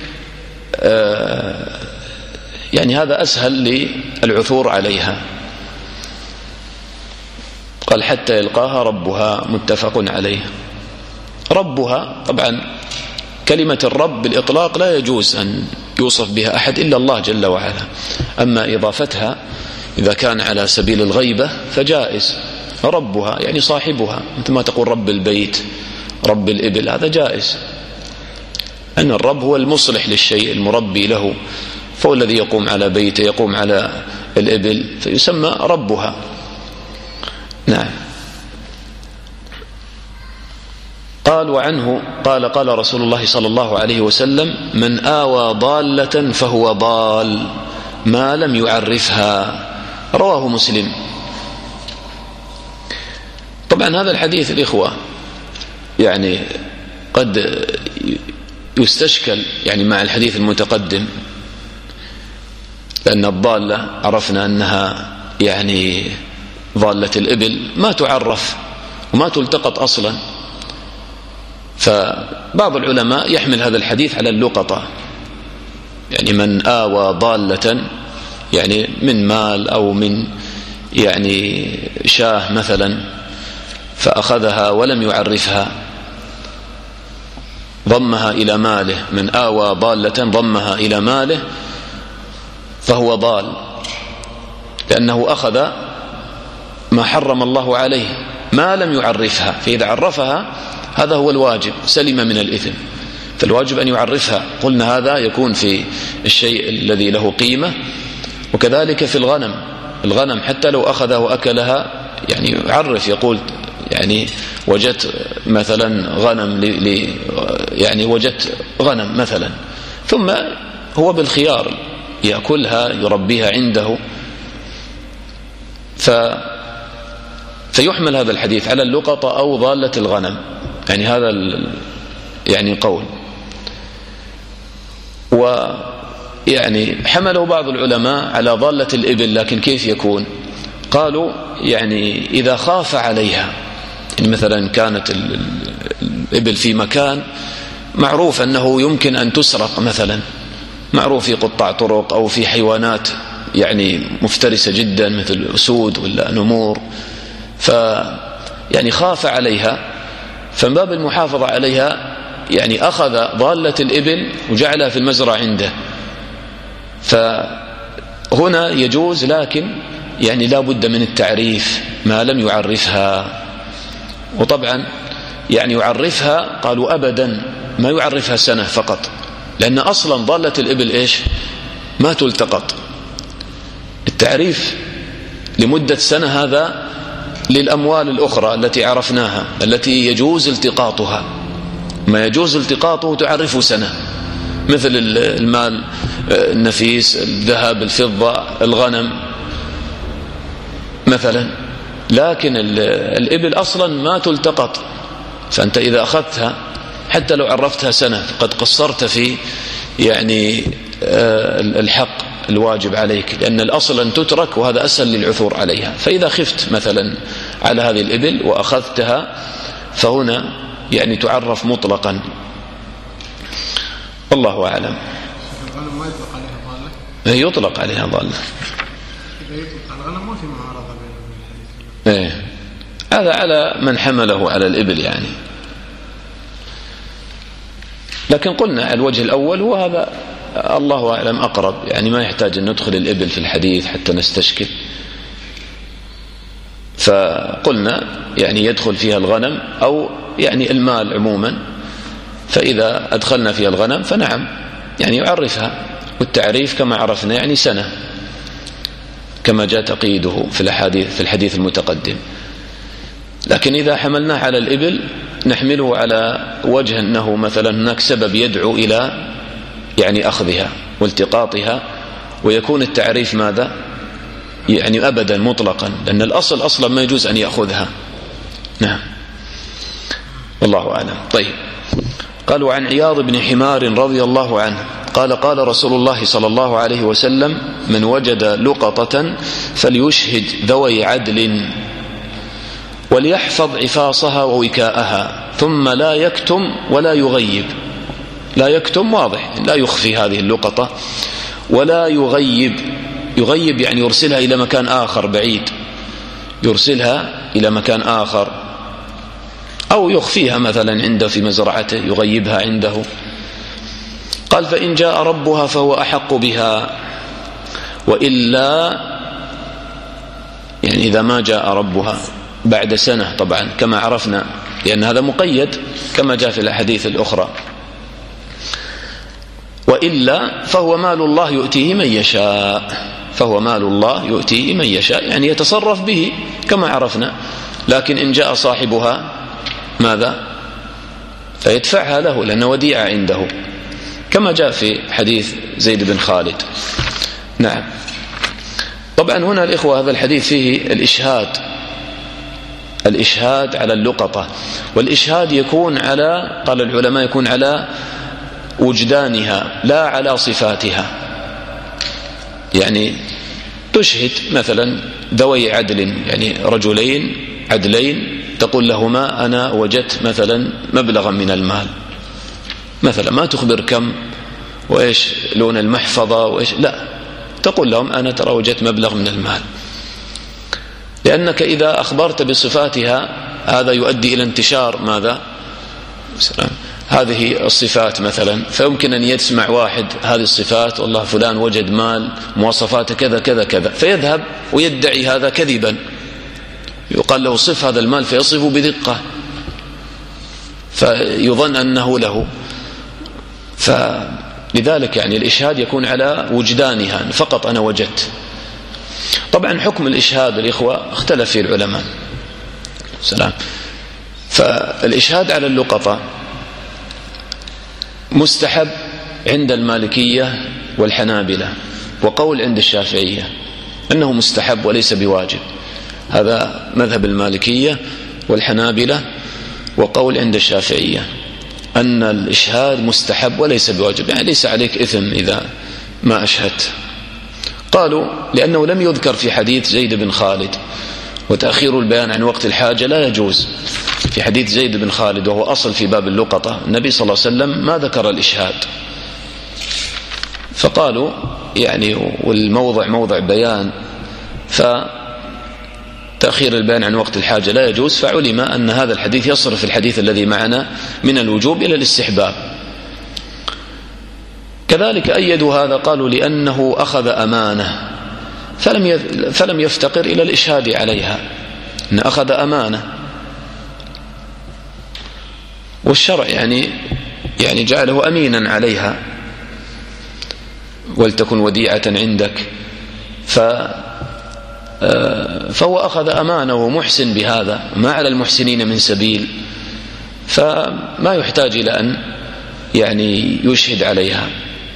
آه يعني هذا أسهل للعثور عليها. قال حتى يلقاها ربها، متفق عليه. ربها طبعا كلمة الرب بالإطلاق لا يجوز أن يوصف بها أحد إلا الله جل وعلا، أما إضافتها إذا كان على سبيل الغيبة فجائز. ربها يعني صاحبها، مثل ما تقول رب البيت، رب الإبل، هذا جائز. أن الرب هو المصلح للشيء، المربي له، فهو الذي يقوم على بيته، يقوم على الإبل، فيسمى ربها. نعم. قال وعنه قال قال رسول الله صلى الله عليه وسلم: من آوى ضالة فهو ضال ما لم يعرفها. رواه مسلم. طبعا هذا الحديث الإخوة يعني قد يستشكل يعني مع الحديث المتقدم، لأن الضالة عرفنا أنها يعني ضالة الإبل ما تعرف وما تلتقط أصلا، فبعض العلماء يحمل هذا الحديث على اللقطة، يعني من آوى ضالة يعني من مال أو من يعني شاه مثلا فأخذها ولم يعرفها، ضمها إلى ماله، من آوى ضالة ضمها إلى ماله فهو ضال، لأنه أخذ ما حرم الله عليه ما لم يعرفها، فإذا عرفها هذا هو الواجب، سلم من الإثم، فالواجب أن يعرفها. قلنا هذا يكون في الشيء الذي له قيمة، وكذلك في الغنم. الغنم حتى لو أخذها وأكلها يعني يعرف، يقول يعني وجدت مثلا غنم لي يعني وجدت غنم مثلا، ثم هو بالخيار يأكلها يربيها عنده، ف فيحمل هذا الحديث على اللقطة أو ضالة الغنم، يعني هذا يعني قول. ويعني حمله بعض العلماء على ضالة الإبل، لكن كيف يكون؟ قالوا يعني إذا خاف عليها، يعني مثلا كانت الإبل في مكان معروف أنه يمكن أن تسرق مثلا، معروف في قطاع طرق أو في حيوانات يعني مفترسة جدا مثل الأسود ولا نمور، ف يعني خاف عليها، فمن باب المحافظة عليها يعني أخذ ضالة الإبل وجعلها في المزرعة عنده، فهنا يجوز، لكن يعني لا بد من التعريف ما لم يعرفها. وطبعا يعني يعرفها قالوا أبدا ما يعرفها سنة فقط، لأن أصلا ضالة الإبل إيش؟ ما تلتقط. التعريف لمدة سنة هذا للأموال الأخرى التي عرفناها التي يجوز التقاطها، ما يجوز التقاطه تعرفه سنة، مثل المال النفيس، الذهب، الفضة، الغنم مثلا. لكن الإبل أصلا ما تلتقط، فأنت إذا أخذتها حتى لو عرفتها سنة قد قصرت في يعني الحق الواجب عليك، لأن الأصل أن تترك، وهذا أسهل للعثور عليها. فإذا خفت مثلا على هذه الإبل وأخذتها فهنا يعني تعرف مطلقا، والله أعلم. الغنم ما يطلق عليها ضالة؟ يطلق عليها ضالة. إذا يطلق على الغنم ما في معارضة بين الحديث. إيه، هذا على من حمله على الإبل يعني. لكن قلنا على الوجه الأول وهذا الله أعلم أقرب، يعني ما يحتاج أن ندخل الإبل في الحديث حتى نستشكل. فقلنا يعني يدخل فيها الغنم أو يعني المال عموما، فإذا أدخلنا فيها الغنم فنعم يعني يعرفها، والتعريف كما عرفنا يعني سنة كما جاء تقييده في الحديث في الحديث المتقدم. لكن إذا حملناه على الإبل نحمله على وجه أنه مثلا هناك سبب يدعو إلى يعني أخذها والتقاطها، ويكون التعريف ماذا؟ يعني أبدا مطلقا، لأن الأصل أصلا ما يجوز أن يأخذها. نعم، والله أعلم. طيب، قالوا عن عياض بن حمار رضي الله عنه قال قال رسول الله صلى الله عليه وسلم: من وجد لقطة فليشهد ذوي عدل وليحفظ عفاصها ووكاءها ثم لا يكتم ولا يغيب. لا يكتم واضح، لا يخفي هذه اللقطة، ولا يغيب. يغيب يعني يرسلها إلى مكان آخر بعيد، يرسلها إلى مكان آخر أو يخفيها مثلا عنده في مزرعته، يغيبها عنده. قال فإن جاء ربها فهو أحق بها، وإلا يعني إذا ما جاء ربها بعد سنة طبعا كما عرفنا، لأن هذا مقيد كما جاء في الأحاديث الأخرى، وإلا فهو مال الله يؤتيه من يشاء، فهو مال الله يؤتيه من يشاء، يعني يتصرف به كما عرفنا. لكن إن جاء صاحبها ماذا؟ فيدفعها له لأنه وديعة عنده، كما جاء في حديث زيد بن خالد. نعم. طبعا هنا الإخوة هذا الحديث فيه الإشهاد، الإشهاد على اللقطة، والإشهاد يكون على، قال العلماء، يكون على وجدانها لا على صفاتها. يعني تشهد مثلا ذوي عدل، يعني رجلين عدلين، تقول لهما أنا وجدت مثلا مبلغا من المال مثلا، ما تخبر كم وإيش لون المحفظة وإيش، لا، تقول لهم أنا ترى وجدت مبلغ من المال، لأنك إذا أخبرت بصفاتها هذا يؤدي إلى انتشار ماذا؟ مثلا هذه الصفات مثلا، فيمكن أن يسمع واحد هذه الصفات، والله فلان وجد مال مواصفاته كذا كذا كذا، فيذهب ويدعي هذا كذبا، يقال له صف هذا المال فيصف بدقة، فيظن أنه له. فلذلك يعني الإشهاد يكون على وجدانها فقط، أنا وجدت. طبعا حكم الإشهاد الإخوة اختلف فيه العلماء. سلام. فالإشهاد على اللقطة مستحب عند المالكية والحنابلة، وقول عند الشافعية أنه مستحب وليس بواجب. هذا مذهب المالكية والحنابلة، وقول عند الشافعية أن الإشهاد مستحب وليس بواجب، يعني ليس عليك إثم إذا ما أشهدت. قالوا لأنه لم يذكر في حديث زيد بن خالد، وتأخير البيان عن وقت الحاجة لا يجوز. في حديث زيد بن خالد وهو أصل في باب اللقطة، النبي صلى الله عليه وسلم ما ذكر الإشهاد، فقالوا يعني والموضع موضع بيان، فتأخير البيان عن وقت الحاجة لا يجوز، فعلم أن هذا الحديث يصرف الحديث الذي معنا من الوجوب إلى الاستحباب. كذلك أيدوا هذا، قالوا لأنه أخذ أمانة فلم فلم يفتقر إلى الإشهاد عليها، إن أخذ أمانة، والشرع يعني يعني جعله أمينا عليها، ولتكن وديعة عندك، ف فهو أخذ أمانة ومحسن بهذا، ما على المحسنين من سبيل، فما يحتاج إلى أن يعني يشهد عليها.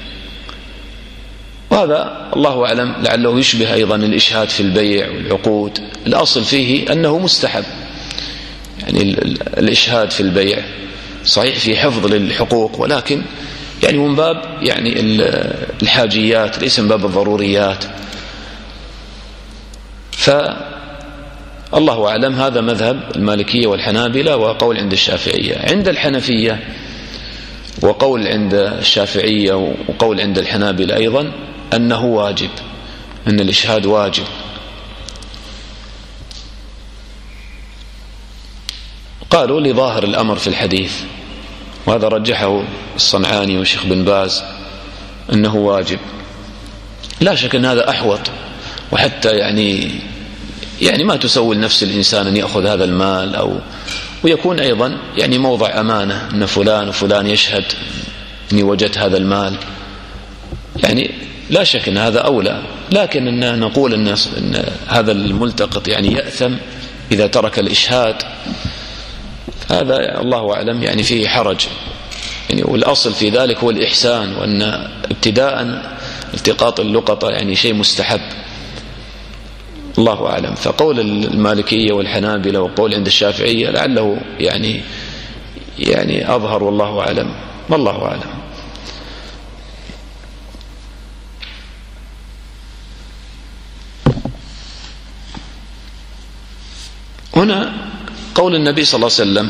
وهذا الله أعلم لعله يشبه أيضا الإشهاد في البيع والعقود، الأصل فيه أنه مستحب، يعني الإشهاد في البيع صحيح في حفظ للحقوق، ولكن يعني من باب يعني الحاجيات، ليس من باب الضروريات. فالله أعلم هذا مذهب المالكية والحنابلة، وقول عند الشافعية. عند الحنفية وقول عند الشافعية وقول عند الحنابلة أيضا أنه واجب، أن الإشهاد واجب. قالوا لظاهر الأمر في الحديث، وهذا رجحه الصنعاني والشيخ بن باز أنه واجب. لا شك أن هذا أحوط، وحتى يعني يعني ما تسول نفس الإنسان أن يأخذ هذا المال، أو ويكون أيضا يعني موضع أمانة أن فلان وفلان يشهد أني وجدت هذا المال، يعني لا شك أن هذا أولى. لكن أن نقول أن هذا الملتقط يعني يأثم إذا ترك الإشهاد، هذا الله أعلم يعني فيه حرج، يعني والأصل في ذلك هو الإحسان، وأن ابتداء التقاط اللقطة يعني شيء مستحب، الله أعلم. فقول المالكية والحنابلة وقول عند الشافعية لعله يعني يعني أظهر، والله أعلم، والله أعلم. هنا قول النبي صلى الله عليه وسلم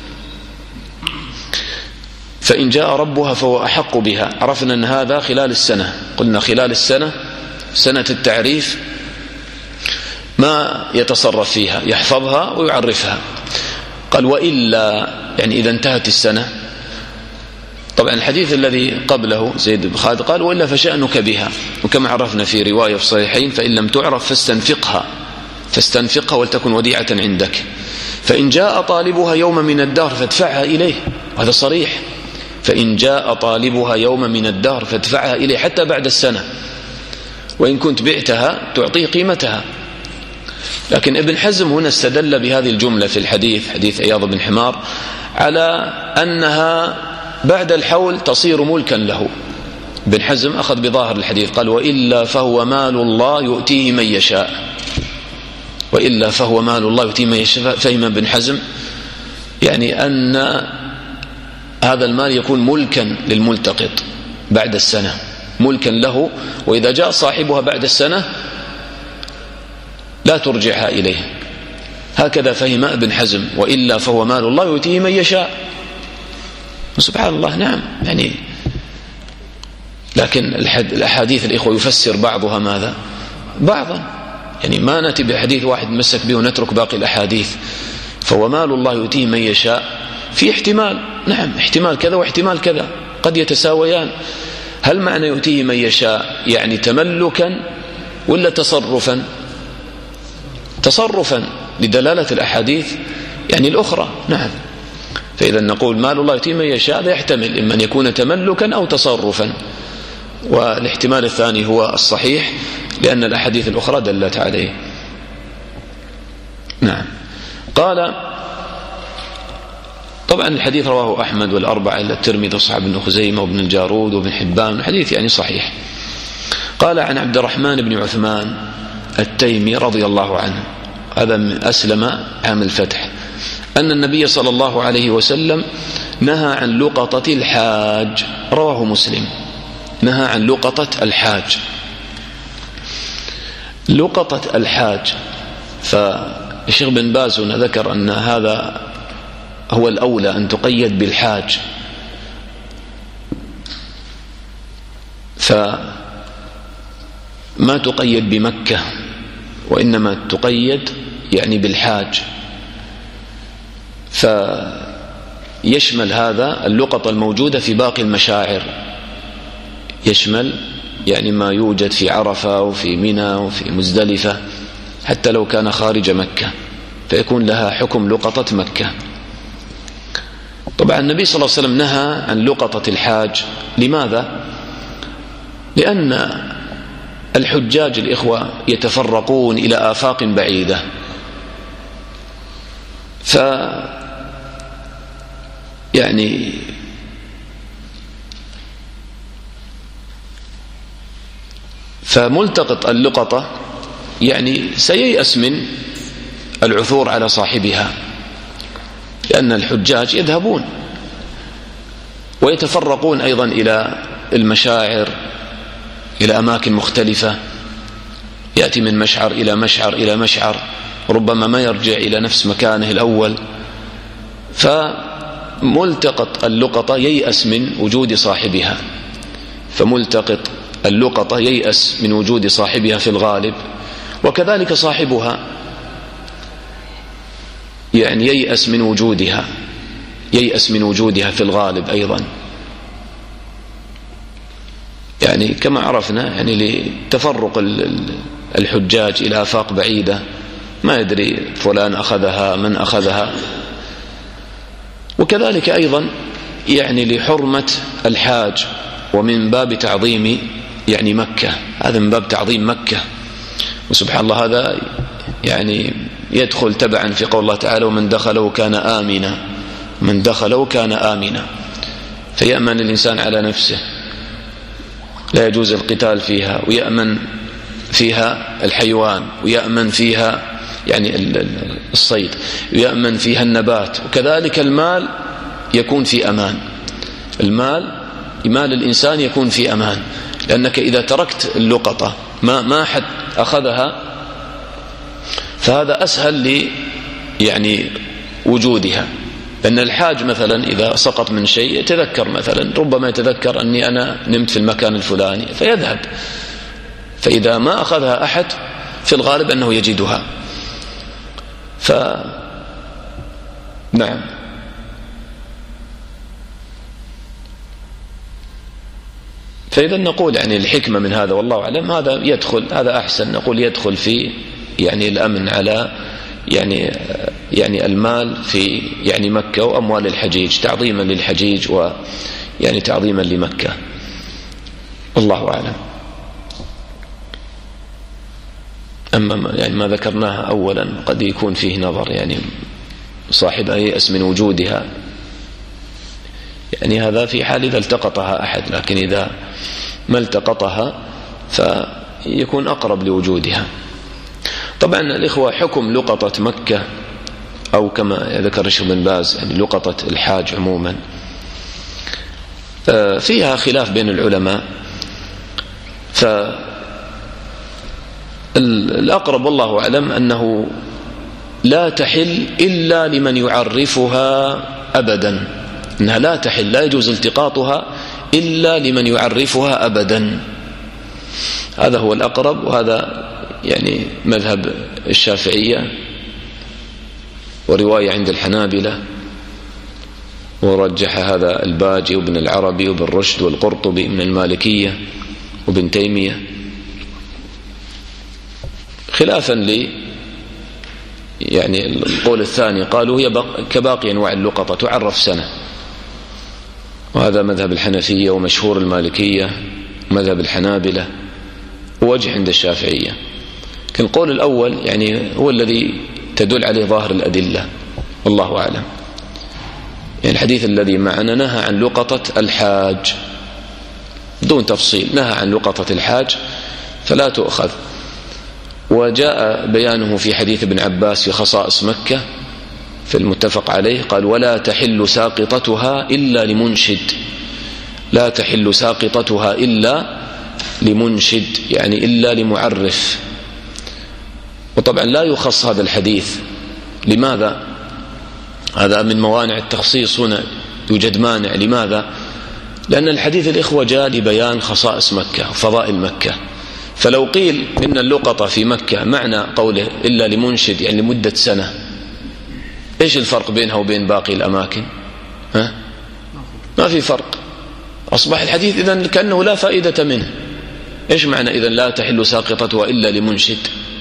فإن جاء ربها فهو أحق بها، عرفنا أن هذا خلال السنة، قلنا خلال السنة، سنة التعريف، ما يتصرف فيها، يحفظها ويعرفها. قال وإلا يعني إذا انتهت السنة. طبعا الحديث الذي قبله زيد بن خالد قال وإلا فشأنك بها، وكما عرفنا في رواية في الصحيحين فإن لم تعرف فاستنفقها فاستنفقها ولتكن وديعة عندك، فإن جاء طالبها يوم من الدهر فادفعها إليه. هذا صريح، فإن جاء طالبها يوم من الدهر فادفعها إليه حتى بعد السنة، وإن كنت بعتها تعطيه قيمتها. لكن ابن حزم هنا استدل بهذه الجملة في الحديث حديث عياض بن حمار على أنها بعد الحول تصير ملكا له. ابن حزم أخذ بظاهر الحديث قال وإلا فهو مال الله يؤتيه من يشاء، وإلا فهو مال الله يؤتيه من يشاء. فهم ابن حزم يعني أن هذا المال يكون ملكا للملتقط بعد السنة، ملكا له، وإذا جاء صاحبها بعد السنة لا ترجعها إليه. هكذا فهم ابن حزم، وإلا فهو مال الله يؤتيه من يشاء. سبحان الله. نعم يعني لكن الأحاديث الإخوة يفسر بعضها ماذا؟ بعضا، يعني ما نأتي بحديث واحد نمسك به ونترك باقي الأحاديث. فهو مال الله يؤتيه من يشاء في احتمال، نعم احتمال كذا واحتمال كذا، قد يتساويان. هل معنى يؤتيه من يشاء يعني تملكا ولا تصرفا؟ تصرفا لدلالة الأحاديث يعني الأخرى. نعم. فإذا نقول مال الله يؤتيه من يشاء هذا يحتمل إما أن يكون تملكا أو تصرفا، والاحتمال الثاني هو الصحيح لأن الأحاديث الأخرى دلت عليه. نعم. قال طبعا الحديث رواه أحمد والأربعة إلا الترمذي وصححه ابن خزيمة وابن الجارود وابن حبان، الحديث يعني صحيح. قال عن عبد الرحمن بن عثمان التيمي رضي الله عنه، هذا أسلم عام الفتح، أن النبي صلى الله عليه وسلم نهى عن لقطة الحاج، رواه مسلم. نهى عن لقطة الحاج. لقطة الحاج، فالشيخ بن باز ذكر أن هذا هو الأولى أن تقيد بالحاج، فما تقيد بمكة وإنما تقيد يعني بالحاج. فيشمل هذا اللقطة الموجودة في باقي المشاعر، يشمل يعني ما يوجد في عرفة وفي منى وفي مزدلفة، حتى لو كان خارج مكة فيكون لها حكم لقطة مكة. طبعا النبي صلى الله عليه وسلم نهى عن لقطة الحاج. لماذا؟ لأن الحجاج الإخوة يتفرقون إلى آفاق بعيدة، ف يعني فملتقط اللقطة يعني سييأس من العثور على صاحبها، لأن الحجاج يذهبون ويتفرقون أيضا إلى المشاعر، إلى أماكن مختلفة، يأتي من مشعر إلى مشعر إلى مشعر، ربما ما يرجع إلى نفس مكانه الأول. فملتقط اللقطة ييأس من وجود صاحبها، فملتقط اللقطة ييأس من وجود صاحبها في الغالب، وكذلك صاحبها يعني ييأس من وجودها، ييأس من وجودها في الغالب أيضا. يعني كما عرفنا يعني لتفرق الحجاج إلى آفاق بعيدة، ما يدري فلان أخذها من أخذها. وكذلك أيضا يعني لحرمة الحاج، ومن باب تعظيم يعني مكة، هذا من باب تعظيم مكة. وسبحان الله هذا يعني يدخل تبعا في قول الله تعالى ومن دخله كان آمنا، من دخله كان آمنا، فيأمن الإنسان على نفسه، لا يجوز القتال فيها، ويأمن فيها الحيوان، ويأمن فيها يعني الصيد، ويأمن فيها النبات، وكذلك المال يكون في أمان. المال مال الإنسان يكون في أمان، لأنك إذا تركت اللقطة ما ما حد أخذها فهذا أسهل لي يعني وجودها. لأن الحاج مثلا إذا سقط من شيء يتذكر، مثلا ربما يتذكر أني أنا نمت في المكان الفلاني فيذهب، فإذا ما أخذها أحد في الغالب أنه يجدها. نعم. فإذا نقول يعني الحكمة من هذا والله أعلم هذا يدخل، هذا أحسن، نقول يدخل في يعني الأمن على يعني يعني المال في يعني مكة وأموال الحجيج، تعظيما للحجيج ويعني تعظيما لمكة. الله أعلم. أما يعني ما ذكرناها أولا قد يكون فيه نظر، يعني صاحب ييأس من وجودها، يعني هذا في حال إذا التقطها أحد، لكن إذا ما التقطها فيكون أقرب لوجودها. طبعا الإخوة حكم لقطة مكة أو كما ذكر الشيخ بن باز يعني لقطة الحاج عموما فيها خلاف بين العلماء، فالأقرب والله أعلم أنه لا تحل إلا لمن يعرفها أبدا، أنها لا تحل، لا يجوز التقاطها إلا لمن يعرفها أبدا. هذا هو الأقرب، وهذا يعني مذهب الشافعية ورواية عند الحنابلة، ورجح هذا الباجي وابن العربي وابن رشد والقرطبي من المالكية وابن تيمية، خلافا لي يعني القول الثاني قالوا هي كباقي أنواع اللقطة تعرف سنة، وهذا مذهب الحنفية ومشهور المالكية ومذهب الحنابلة ووجه عند الشافعية. لكن القول الأول يعني هو الذي تدل عليه ظاهر الأدلة والله أعلم. يعني الحديث الذي معنا نهى عن لقطة الحاج دون تفصيل، نهى عن لقطة الحاج فلا تؤخذ، وجاء بيانه في حديث ابن عباس في خصائص مكة في المتفق عليه، قال ولا تحل ساقطتها إلا لمنشد، لا تحل ساقطتها إلا لمنشد يعني إلا لمعرف. وطبعا لا يخص هذا الحديث، لماذا؟ هذا من موانع التخصيص، هنا يوجد مانع. لماذا؟ لأن الحديث الإخوة جاء لبيان خصائص مكة وفضائل مكة، فلو قيل إن اللقطة في مكة معنى قوله إلا لمنشد يعني لمدة سنة، إيش الفرق بينها وبين باقي الأماكن؟ ها؟ ما في فرق، أصبح الحديث إذن كأنه لا فائدة منه. إيش معنى إذن لا تحل ساقطتها إلا لمنشد؟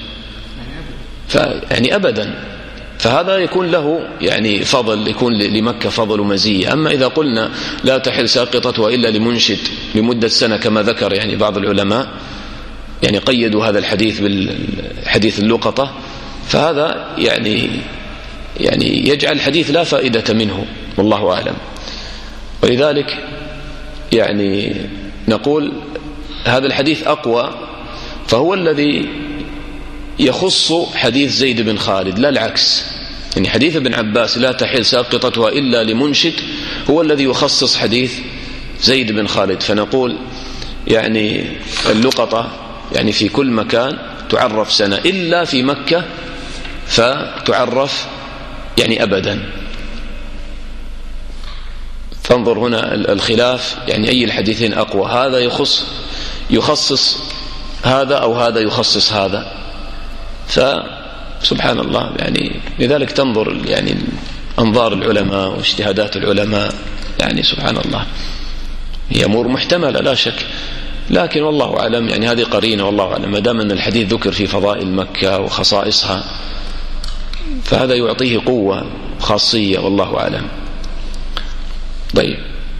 يعني أبدا، فهذا يكون له يعني فضل، يكون لمكة فضل ومزية. أما إذا قلنا لا تحل ساقطتها إلا لمنشد لمدة سنة كما ذكر يعني بعض العلماء، يعني قيدوا هذا الحديث بالحديث اللقطة، فهذا يعني يعني يجعل الحديث لا فائدة منه والله أعلم. ولذلك يعني نقول هذا الحديث أقوى، فهو الذي يخص حديث زيد بن خالد لا العكس. يعني حديث ابن عباس لا تحل ساقطتها إلا لمنشد هو الذي يخصص حديث زيد بن خالد، فنقول يعني اللقطة يعني في كل مكان تعرف سنة إلا في مكة فتعرف يعني أبدا. فانظر هنا الخلاف، يعني أي الحديثين أقوى، هذا يخص يخصص هذا أو هذا يخصص هذا، فسبحان الله. يعني لذلك تنظر يعني أنظار العلماء واجتهادات العلماء، يعني سبحان الله هي أمور محتملة لا شك، لكن والله أعلم يعني هذه قرينة والله أعلم، ما دام أن الحديث ذكر في فضائل مكة وخصائصها فهذا يعطيه قوة خاصية والله أعلم. طيب،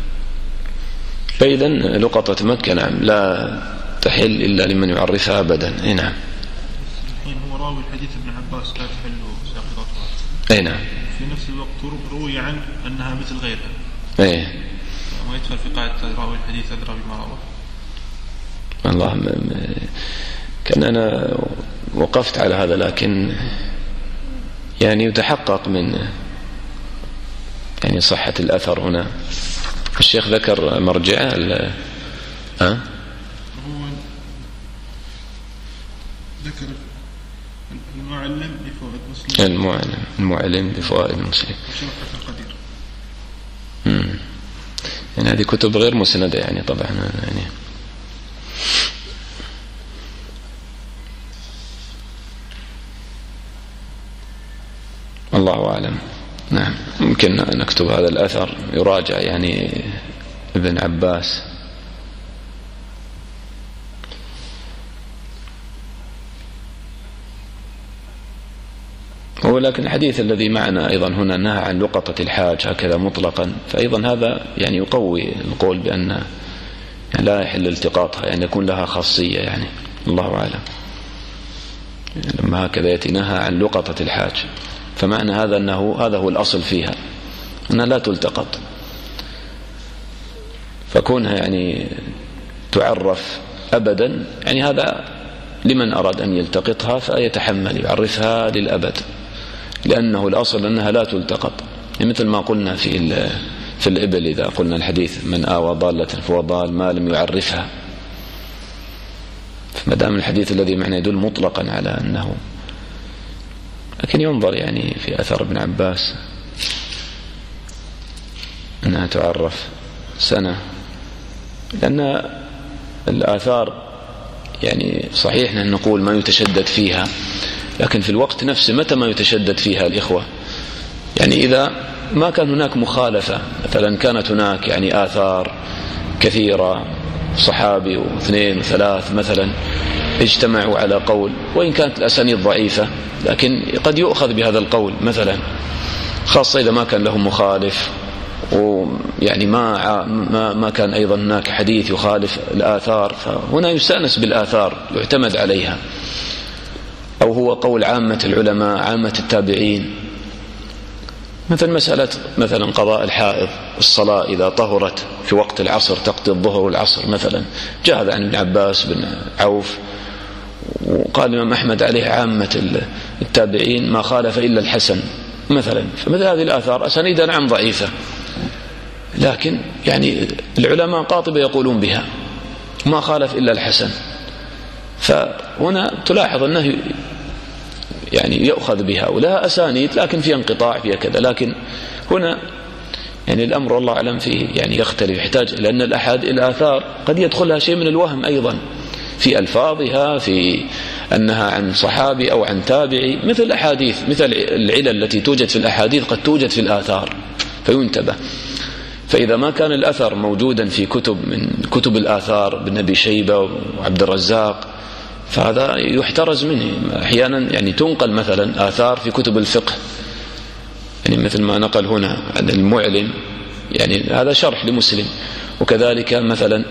فإذا لقطة مكة نعم لا تحل إلا لمن يعرفها أبدا. نعم. هو راوي الحديث ابن عباس لا تحل ساقطتها. أي نعم. في نفس الوقت روي عنه أنها مثل غيرها. أي. ما يدخل في قاعدة راوي الحديث أدرى بما روى. والله كان أنا وقفت على هذا، لكن يعني يتحقق من يعني صحة الأثر هنا. الشيخ ذكر مرجعه ال ها ذكر المعلم بفوائد مسلم، المعلم المعلم بفوائد مسلم، امم يعني هذه كتب غير مسندة يعني طبعا يعني. الله أعلم. نعم، ممكن نكتب هذا الأثر يراجع يعني ابن عباس. ولكن الحديث الذي معنا أيضا هنا نهى عن لقطة الحاج هكذا مطلقا، فأيضا هذا يعني يقوي القول بأن يعني لا يحل التقاطها، يعني يكون لها خاصية، يعني الله أعلم. يعني لما هكذا يأتي نهى عن لقطة الحاج، فمعنى هذا أنه هذا هو الأصل فيها، أنها لا تلتقط، فكونها يعني تعرف أبدا، يعني هذا لمن أراد أن يلتقطها فيتحمل يعرفها للأبد، لأنه الأصل أنها لا تلتقط. يعني مثل ما قلنا في في الإبل، إذا قلنا الحديث من آوى ضالة فهو ضال ما لم يعرفها، فما دام الحديث الذي معنا يدل مطلقا على أنه، لكن ينظر يعني في أثر ابن عباس أنها تعرف سنة، لأن الآثار يعني صحيح أن نقول ما يتشدد فيها، لكن في الوقت نفسه متى ما يتشدد فيها الإخوة؟ يعني إذا ما كان هناك مخالفة، مثلا كانت هناك يعني آثار كثيرة، صحابي واثنين وثلاث مثلا اجتمعوا على قول، وإن كانت الأسانيد ضعيفة لكن قد يؤخذ بهذا القول مثلا، خاصة إذا ما كان لهم مخالف، ويعني ما ما ما كان أيضا هناك حديث يخالف الآثار، فهنا يستأنس بالآثار يعتمد عليها، أو هو قول عامة العلماء عامة التابعين. مثل مسألة مثلا قضاء الحائض، الصلاة إذا طهرت في وقت العصر تقضي الظهر والعصر مثلا، جاء هذا عن ابن عباس بن عوف، وقال الإمام أحمد عليه عامة التابعين ما خالف إلا الحسن مثلا. فمثل هذه الآثار أسانيدها نعم ضعيفة، لكن يعني العلماء قاطبة يقولون بها، ما خالف إلا الحسن، فهنا تلاحظ أنه يعني يأخذ بها، ولها أسانيد لكن فيها انقطاع فيها كذا، لكن هنا يعني الأمر والله أعلم فيه يعني يختلف، يحتاج، لأن الأحد الآثار قد يدخلها شيء من الوهم أيضا في ألفاظها، في أنها عن صحابي أو عن تابعي، مثل الأحاديث، مثل العلل التي توجد في الأحاديث قد توجد في الآثار، فينتبه. فإذا ما كان الأثر موجودا في كتب من كتب الآثار بن أبي شيبة وعبد الرزاق، فهذا يحترز منه. أحيانا يعني تنقل مثلا آثار في كتب الفقه، يعني مثل ما نقل هنا عن المعلم، يعني هذا شرح لمسلم، وكذلك مثلا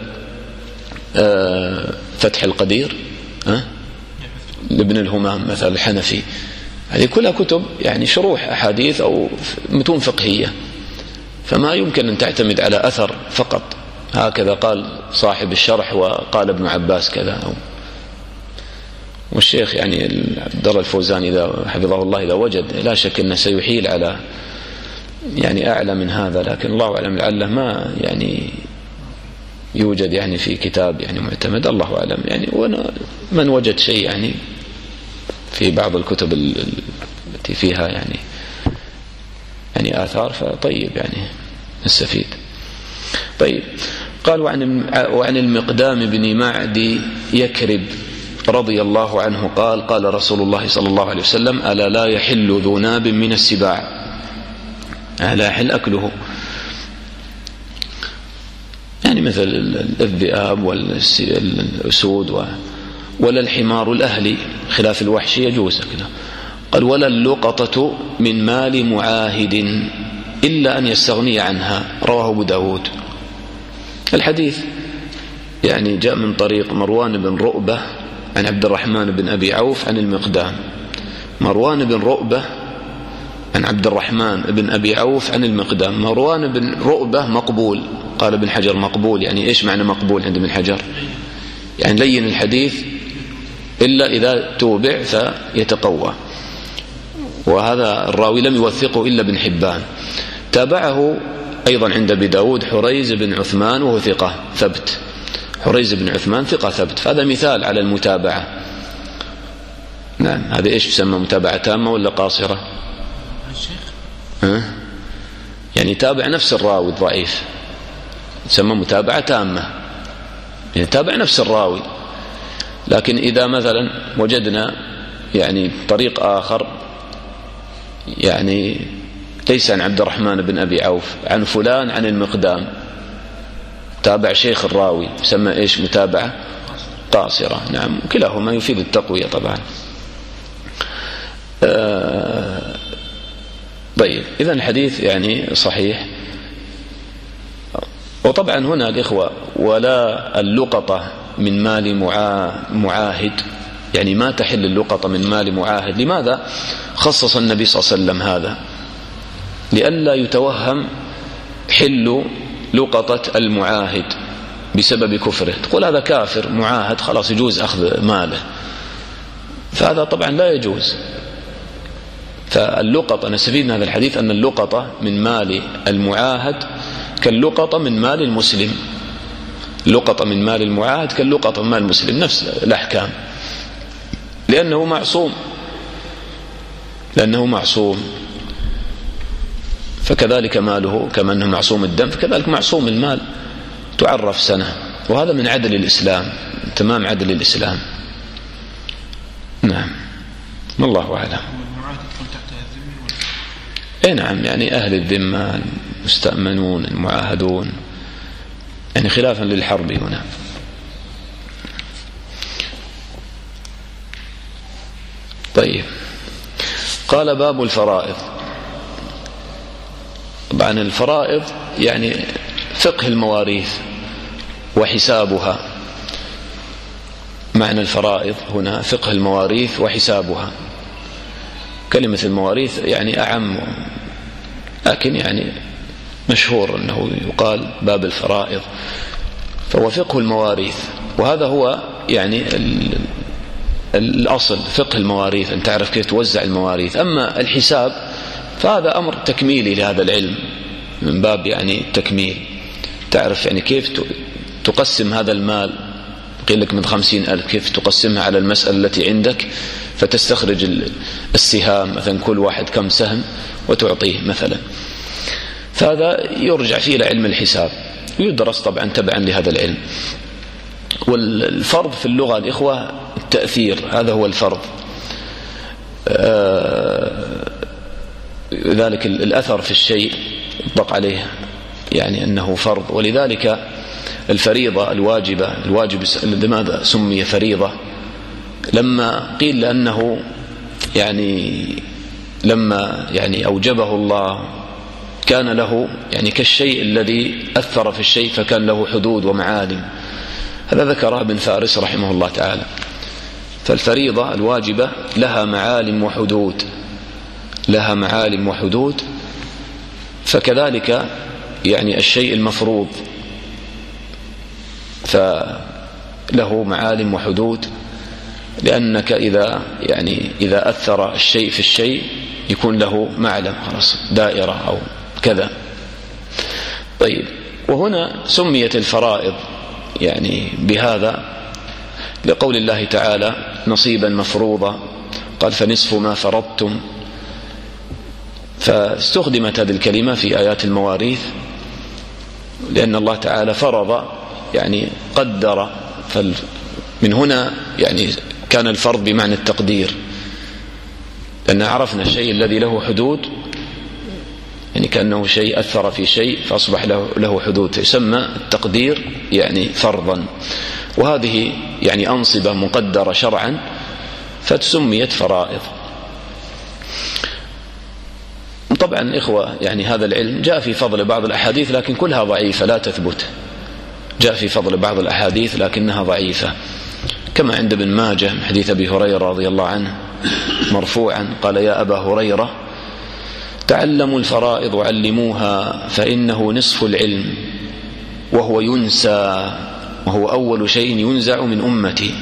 فتح القدير لابن الهمام مثلا الحنفي، هذه كلها كتب يعني شروح أحاديث أو متون فقهية، فما يمكن أن تعتمد على أثر فقط هكذا قال صاحب الشرح وقال ابن عباس كذا. أو والشيخ يعني عبد الله الفوزان إذا حفظه الله إذا وجد، لا شك أنه سيحيل على يعني أعلى من هذا، لكن الله أعلم، لعله ما يعني يوجد يعني في كتاب يعني معتمد، الله أعلم. يعني وأنا من وجد شيء يعني في بعض الكتب التي فيها يعني يعني آثار فطيب يعني نستفيد. طيب، قال وعن وعن المقدام بن معدي يكرب رضي الله عنه قال قال رسول الله صلى الله عليه وسلم ألا لا يحل ذو ناب من السباع، لا يحل أكله، يعني مثل الذئاب والأسود ولا الحمار الأهلي خلاف الوحش يجوز كذا. قال ولا اللقطة من مال معاهد إلا أن يستغني عنها، رواه أبو داود. الحديث يعني جاء من طريق مروان بن رؤبة عن عبد الرحمن بن أبي عوف عن المقدام، مروان بن رؤبة عن عبد الرحمن بن أبي عوف عن المقدام. مروان بن رؤبة مقبول، قال ابن حجر مقبول، يعني إيش معنى مقبول عند ابن حجر؟ يعني لين الحديث إلا إذا توبع فيتقوى، وهذا الراوي لم يوثقه إلا ابن حبان. تابعه أيضا عند أبي داود حريز بن عثمان وهو ثقة ثبت، حريز بن عثمان ثقة ثبت، فهذا مثال على المتابعة. نعم، هذا إيش يسمى متابعة تامة ولا قاصرة؟ ها؟ يعني تابع نفس الراوي الضعيف يسمى متابعة تامة، يعني تابع نفس الراوي. لكن إذا مثلا وجدنا يعني طريق آخر يعني ليس عن عبد الرحمن بن أبي عوف، عن فلان عن المقدام، تابع شيخ الراوي، يسمى إيش؟ متابعة قاصرة. نعم، كلاهما يفيد التقوية طبعا. آه طيب، إذن الحديث يعني صحيح. وطبعا هنا الإخوة، ولا اللقطة من مال معاهد، يعني ما تحل اللقطة من مال معاهد. لماذا خصص النبي صلى الله عليه وسلم هذا؟ لئلا يتوهم حل لقطة المعاهد بسبب كفره، تقول هذا كافر معاهد خلاص يجوز أخذ ماله، فهذا طبعا لا يجوز. فاللقطة، نستفيد من هذا الحديث أن اللقطة من مال المعاهد كاللقطة من مال المسلم، لقطة من مال المعاهد كاللقطة من مال المسلم، نفس الأحكام، لأنه معصوم، لأنه معصوم. فكذلك ماله كما أنه معصوم الدم، فكذلك معصوم المال، تعرف سنة. وهذا من عدل الإسلام، تمام عدل الإسلام. نعم، والله أعلم. اي نعم، يعني أهل الذمة المستأمنون المعاهدون، يعني خلافا للحرب هنا. طيب، قال باب الفرائض. طبعا الفرائض يعني فقه المواريث وحسابها. معنى الفرائض هنا فقه المواريث وحسابها. كلمة المواريث يعني أعم، لكن يعني مشهور أنه يقال باب الفرائض، فهو فقه المواريث. وهذا هو يعني الأصل، فقه المواريث، أن تعرف كيف توزع المواريث. أما الحساب فهذا أمر تكميلي لهذا العلم، من باب يعني التكميل، تعرف يعني كيف تقسم هذا المال. قيل لك من خمسين ألف، كيف تقسمها على المسألة التي عندك، فتستخرج السهام مثلا، كل واحد كم سهم وتعطيه مثلا. فهذا يرجع فيه إلى علم الحساب، ويدرس طبعا تبعا لهذا العلم. والفرض في اللغة الإخوة التأثير، هذا هو الفرض. ذلك الأثر في الشيء يطلق عليه يعني أنه فرض. ولذلك الفريضة الواجبة، الواجب لماذا سمي فريضة؟ لما قيل لأنه يعني لما يعني أوجبه الله كان له يعني كالشيء الذي أثر في الشيء، فكان له حدود ومعالم. هذا ذكره ابن فارس رحمه الله تعالى. فالفريضة الواجبة لها معالم وحدود، لها معالم وحدود. فكذلك يعني الشيء المفروض فله معالم وحدود، لأنك إذا يعني إذا أثر الشيء في الشيء يكون له معلم، خلاص دائرة أو كذا. طيب، وهنا سميت الفرائض يعني بهذا لقول الله تعالى نصيبا مفروضا، قال فنصف ما فرضتم. فاستخدمت هذه الكلمة في آيات المواريث، لأن الله تعالى فرض يعني قدر، من هنا يعني كان الفرض بمعنى التقدير، لأن عرفنا الشيء الذي له حدود يعني كأنه شيء أثر في شيء فأصبح له, له حدود، يسمى التقدير يعني فرضا. وهذه يعني أنصبة مقدرة شرعا فتسميت فرائض. طبعا إخوة يعني هذا العلم جاء في فضل بعض الأحاديث لكن كلها ضعيفة لا تثبت، جاء في فضل بعض الأحاديث لكنها ضعيفة، كما عند ابن ماجه حديث أبي هريرة رضي الله عنه مرفوعا قال يا أبا هريرة تعلموا الفرائض وعلموها فإنه نصف العلم وهو ينسى وهو أول شيء ينزع من أمتي.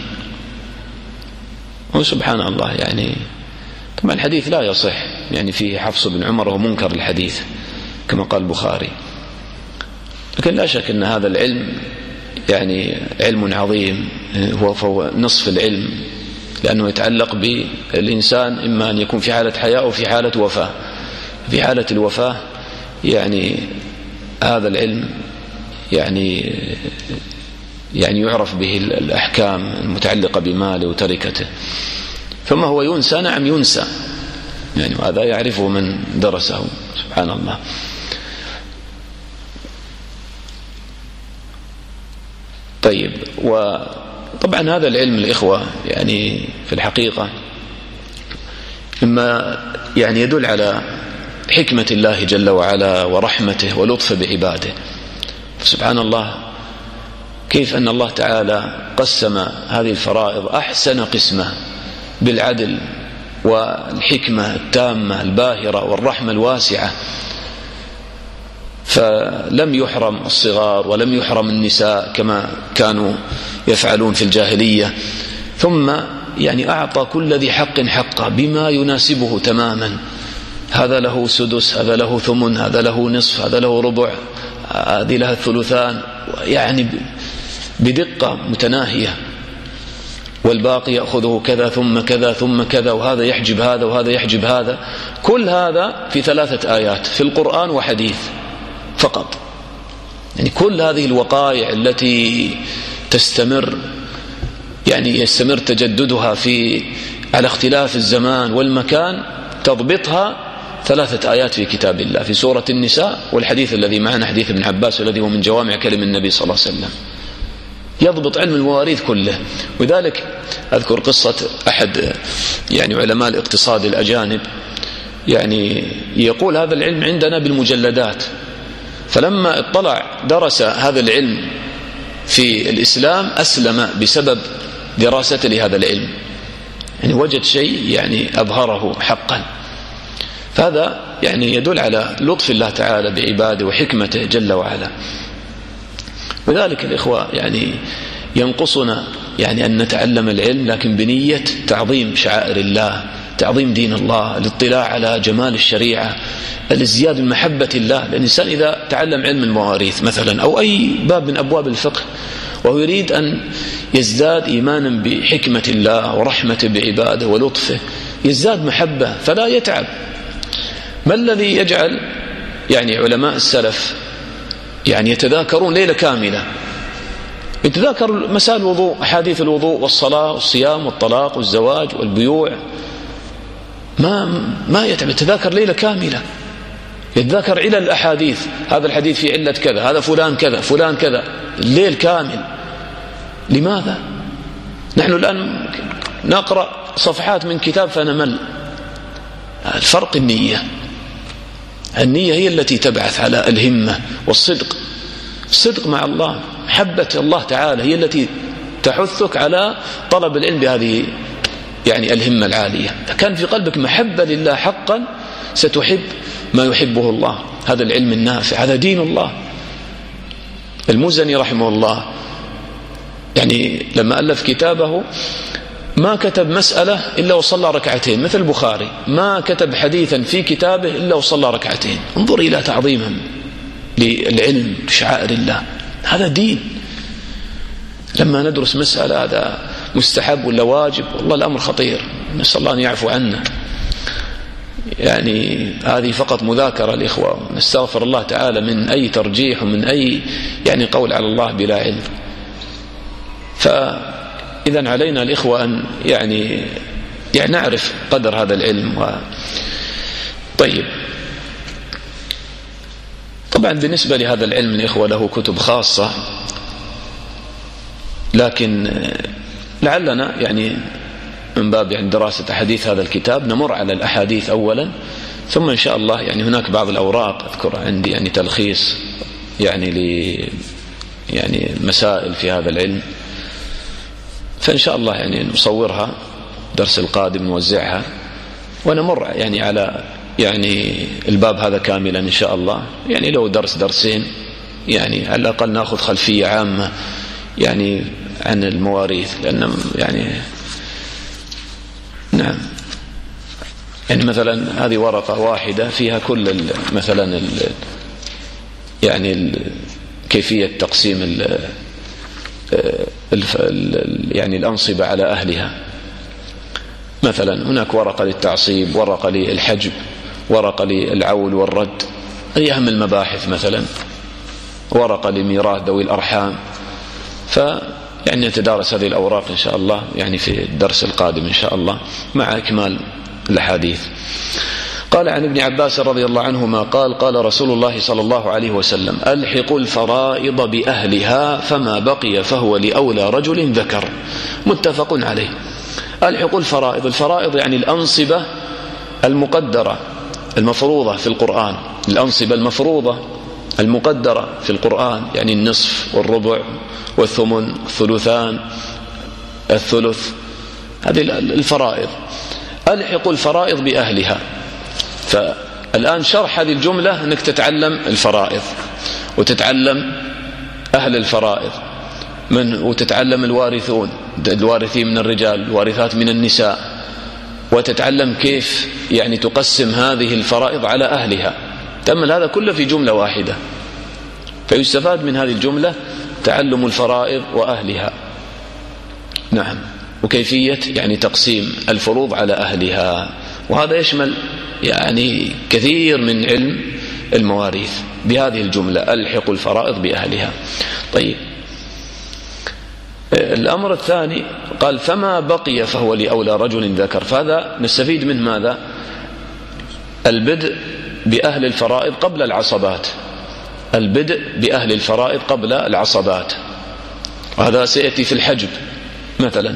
وسبحان الله يعني طبعا الحديث لا يصح، يعني فيه حفص بن عمر وهو منكر الحديث كما قال البخاري، لكن لا شك أن هذا العلم يعني علم عظيم، هو فهو نصف العلم، لأنه يتعلق بالإنسان إما أن يكون في حالة حياة أو في حالة وفاة. في حالة الوفاة يعني هذا العلم يعني يعني يعرف به الأحكام المتعلقة بماله وتركته. فما هو ينسى نعم ينسى، يعني وهذا يعرفه من درسه سبحان الله. طيب، وطبعا هذا العلم الإخوة يعني في الحقيقة مما يعني يدل على حكمة الله جل وعلا ورحمته ولطفه بعباده. سبحان الله كيف أن الله تعالى قسم هذه الفرائض أحسن قسمة بالعدل والحكمة التامة الباهرة والرحمة الواسعة، فلم يحرم الصغار ولم يحرم النساء كما كانوا يفعلون في الجاهلية، ثم يعني أعطى كل ذي حق حقه بما يناسبه تماما. هذا له سدس، هذا له ثمن، هذا له نصف، هذا له ربع، هذه لها الثلثان، يعني بدقة متناهية. والباقي يأخذه كذا ثم كذا ثم كذا، وهذا يحجب هذا وهذا يحجب هذا. كل هذا في ثلاثة آيات في القرآن وحديث فقط. يعني كل هذه الوقائع التي تستمر يعني يستمر تجددها في على اختلاف الزمان والمكان، تضبطها ثلاثة آيات في كتاب الله في سورة النساء، والحديث الذي معنا حديث ابن عباس الذي هو من جوامع كلم النبي صلى الله عليه وسلم، يضبط علم المواريث كله. وذلك أذكر قصة أحد يعني علماء الاقتصاد الأجانب، يعني يقول هذا العلم عندنا بالمجلدات، فلما اطلع درس هذا العلم في الإسلام أسلم بسبب دراسته لهذا العلم، يعني وجد شيء يعني أبهره حقا. فهذا يعني يدل على لطف الله تعالى بعباده وحكمته جل وعلا. وذلك الإخوة يعني ينقصنا يعني أن نتعلم العلم لكن بنية تعظيم شعائر الله، تعظيم دين الله، الاطلاع على جمال الشريعة، الازدياد من محبة الله. لأن الإنسان إذا تعلم علم المواريث مثلا أو أي باب من أبواب الفقه وهو يريد أن يزداد إيمانا بحكمة الله ورحمته بعباده ولطفه، يزداد محبة فلا يتعب. ما الذي يجعل يعني علماء السلف يعني يتذاكرون ليلة كاملة، يتذاكر مسائل الوضوء، أحاديث الوضوء والصلاة والصيام والطلاق والزواج والبيوع، ما ما يتعب، يتذاكر ليلة كاملة، يتذاكر علل الأحاديث، هذا الحديث في علة كذا، هذا فلان كذا فلان كذا، الليل كامل. لماذا؟ نحن الآن نقرأ صفحات من كتاب فنمل. الفرق النية، النية هي التي تبعث على الهمة والصدق، الصدق مع الله، محبة الله تعالى هي التي تحثك على طلب العلم بهذه يعني الهمة العالية. كان في قلبك محبة لله حقا ستحب ما يحبه الله، هذا العلم النافع، هذا دين الله. المزني رحمه الله يعني لما ألف كتابه ما كتب مسألة إلا وصلى ركعتين، مثل البخاري ما كتب حديثا في كتابه إلا وصلى ركعتين. انظر إلى تعظيمهم للعلم شعائر الله، هذا دين. لما ندرس مسألة هذا مستحب ولا واجب، والله الأمر خطير، نسأل الله أن يعفو عنا. يعني هذه فقط مذاكرة الإخوة، نستغفر الله تعالى من أي ترجيح ومن أي يعني قول على الله بلا علم. فإذا علينا الإخوة أن يعني يعني نعرف قدر هذا العلم. و طيب، طبعا بالنسبة لهذا العلم الإخوة له كتب خاصة، لكن لعلنا يعني من باب يعني دراسة أحاديث هذا الكتاب نمر على الأحاديث أولا، ثم إن شاء الله يعني هناك بعض الأوراق أذكر عندي يعني تلخيص يعني ل يعني مسائل في هذا العلم، فإن شاء الله يعني نصورها درس القادم نوزعها ونمر يعني على يعني الباب هذا كاملا إن شاء الله، يعني لو درس درسين يعني على الأقل نأخذ خلفية عامة يعني عن المواريث. لأن يعني نعم يعني مثلا هذه ورقة واحدة فيها كل مثلا ال يعني ال كيفية تقسيم ال يعني الأنصبة على أهلها. مثلا هناك ورقة للتعصيب، ورقة للحجب، ورقة للعول والرد، هذه أهم المباحث. مثلا ورقة لميراث ذوي الأرحام. فيعني نتدارس هذه الأوراق إن شاء الله يعني في الدرس القادم إن شاء الله مع إكمال الأحاديث. قال عن ابن عباس رضي الله عنهما قال قال رسول الله صلى الله عليه وسلم: ألحقوا الفرائض بأهلها فما بقي فهو لأولى رجل ذكر. متفق عليه. ألحقوا الفرائض، الفرائض يعني الأنصبة المقدرة المفروضة في القرآن، الأنصبة المفروضة المقدرة في القرآن، يعني النصف والربع والثمن الثلثان الثلث، هذه الفرائض. ألحقوا الفرائض بأهلها. فالآن شرح هذه الجملة أنك تتعلم الفرائض وتتعلم أهل الفرائض من وتتعلم الوارثون، الوارثين من الرجال، الوارثات من النساء، وتتعلم كيف يعني تقسم هذه الفرائض على أهلها. تأمل هذا كله في جملة واحدة، فيستفاد من هذه الجملة تعلم الفرائض وأهلها. نعم. وكيفية يعني تقسيم الفروض على أهلها، وهذا يشمل يعني كثير من علم المواريث بهذه الجملة: ألحق الفرائض بأهلها. طيب، الأمر الثاني قال: فما بقي فهو لأولى رجل ذكر. فهذا نستفيد من ماذا؟ البدء بأهل الفرائض قبل العصبات، البدء بأهل الفرائض قبل العصبات، وهذا سيأتي في الحجب مثلا.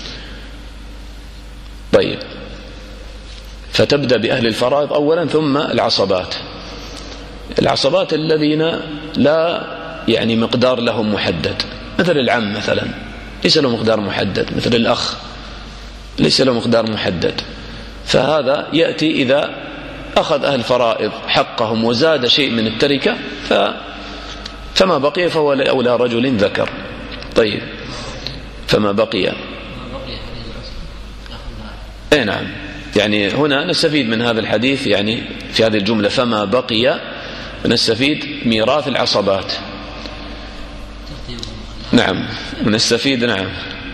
طيب، فتبدأ بأهل الفرائض أولا ثم العصبات. العصبات الذين لا يعني مقدار لهم محدد، مثل العم مثلا ليس له مقدار محدد، مثل الأخ ليس له مقدار محدد، فهذا يأتي إذا أخذ أهل الفرائض حقهم وزاد شيء من التركة ف... فما بقي فهو لأولى رجل ذكر. طيب، فما بقي اي نعم، يعني هنا نستفيد من هذا الحديث، يعني في هذه الجملة فما بقي نستفيد ميراث العصبات. نعم، نستفيد نعم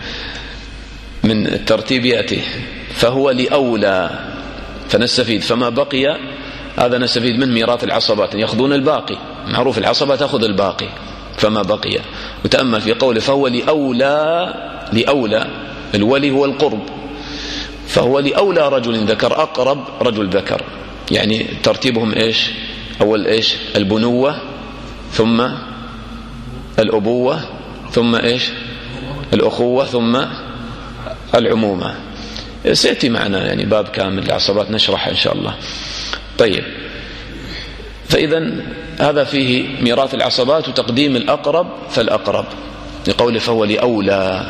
من الترتيب يأتي فهو لأولى، فنستفيد فما بقي هذا نستفيد من ميراث العصبات، يأخذون الباقي، معروف العصبة تأخذ الباقي، فما بقي. وتأمل في قوله فهو لأولى، لأولى الولي هو القرب، فهو لأولى رجل ذكر، أقرب رجل ذكر، يعني ترتيبهم إيش؟ أول إيش؟ البنوة، ثم الأبوة، ثم إيش؟ الأخوة، ثم العمومة. سيأتي معنا يعني باب كامل العصبات نشرح إن شاء الله. طيب، فإذا هذا فيه ميراث العصبات وتقديم الأقرب فالأقرب، لقوله فهو لأولى.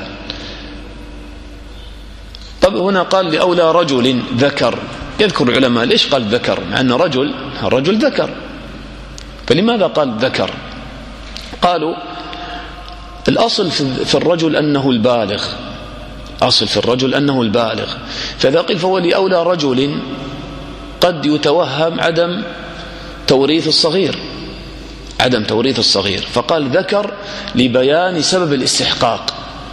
طب هنا قال لأولى رجل ذكر، يذكر العلماء ليش قال ذكر مع أن رجل الرجل ذكر، فلماذا قال ذكر؟ قالوا الأصل في الرجل أنه البالغ، أصل في الرجل أنه البالغ، فإذا قيل فهو لأولى رجل قد يتوهم عدم توريث الصغير، عدم توريث الصغير، فقال ذكر لبيان سبب الاستحقاق،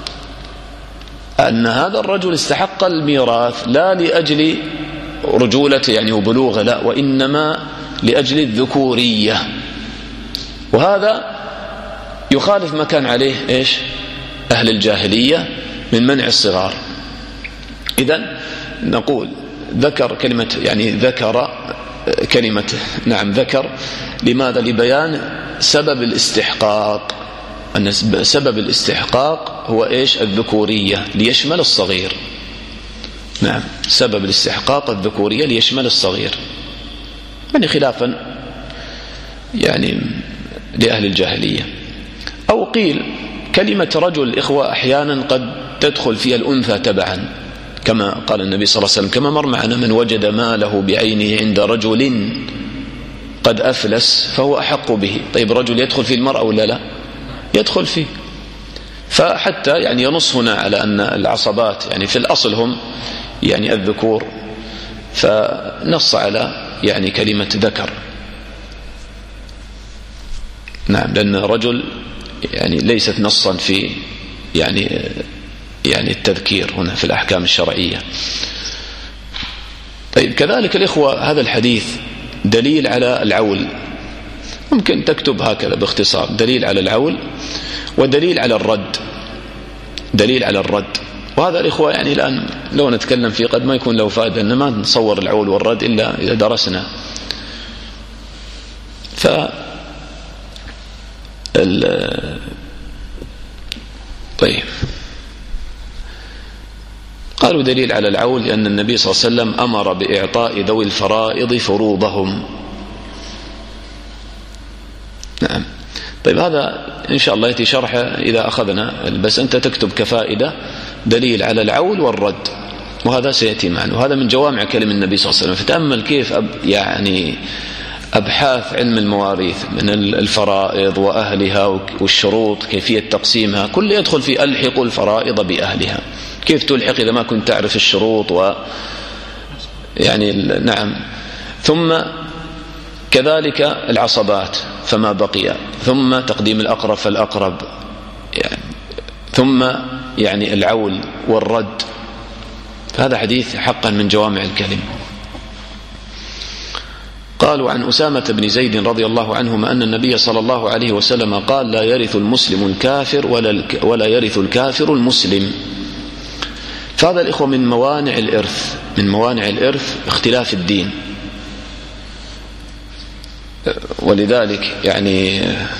أن هذا الرجل استحق الميراث لا لأجل رجولته يعني وبلوغه، لا، وإنما لأجل الذكورية، وهذا يخالف ما كان عليه إيش؟ أهل الجاهلية من منع الصغار. إذن نقول ذكر كلمة يعني ذكر كلمة نعم ذكر، لماذا؟ لبيان سبب الاستحقاق، أن سبب الاستحقاق هو إيش؟ الذكورية ليشمل الصغير. نعم، سبب الاستحقاق الذكورية ليشمل الصغير، يعني خلافا يعني لأهل الجاهلية. أو قيل كلمة رجل إخوة أحيانا قد تدخل فيها الأنثى تبعا، كما قال النبي صلى الله عليه وسلم كما مر معنا: من وجد ماله بعينه عند رجل قد أفلس فهو أحق به. طيب، رجل يدخل في المرأة ولا لا؟ يدخل فيه. فحتى يعني ينص هنا على أن العصبات يعني في الأصل هم يعني الذكور، فنص على يعني كلمة ذكر. نعم، لأن رجل يعني ليست نصا في يعني يعني التذكير هنا في الأحكام الشرعية. طيب، كذلك الإخوة هذا الحديث دليل على العول، ممكن تكتب هكذا باختصار: دليل على العول ودليل على الرد، دليل على الرد. وهذا الإخوة يعني الآن لو نتكلم فيه قد ما يكون له فائدة، إن ما نصور العول والرد إلا إذا درسنا. ف طيب قالوا دليل على العول لأن النبي صلى الله عليه وسلم أمر بإعطاء ذوي الفرائض فروضهم. نعم. طيب هذا إن شاء الله يأتي شرحه إذا أخذنا، بس أنت تكتب كفائدة دليل على العول والرد، وهذا سيأتي معنا، وهذا من جوامع كلم النبي صلى الله عليه وسلم. فتأمل كيف أب يعني أبحاث علم المواريث من الفرائض وأهلها والشروط كيفية تقسيمها، كل يدخل في ألحق الفرائض بأهلها. كيف تلحق إذا ما كنت تعرف الشروط و يعني نعم. ثم كذلك العصبات فما بقي، ثم تقديم الأقرب فالأقرب، يعني ثم يعني العول والرد. هذا حديث حقا من جوامع الكلم. قالوا عن أسامة بن زيد رضي الله عنهما أن النبي صلى الله عليه وسلم قال: لا يرث المسلم الكافر ولا, ولا يرث الكافر المسلم. فهذا الإخوة من موانع الإرث، من موانع الإرث اختلاف الدين. ولذلك يعني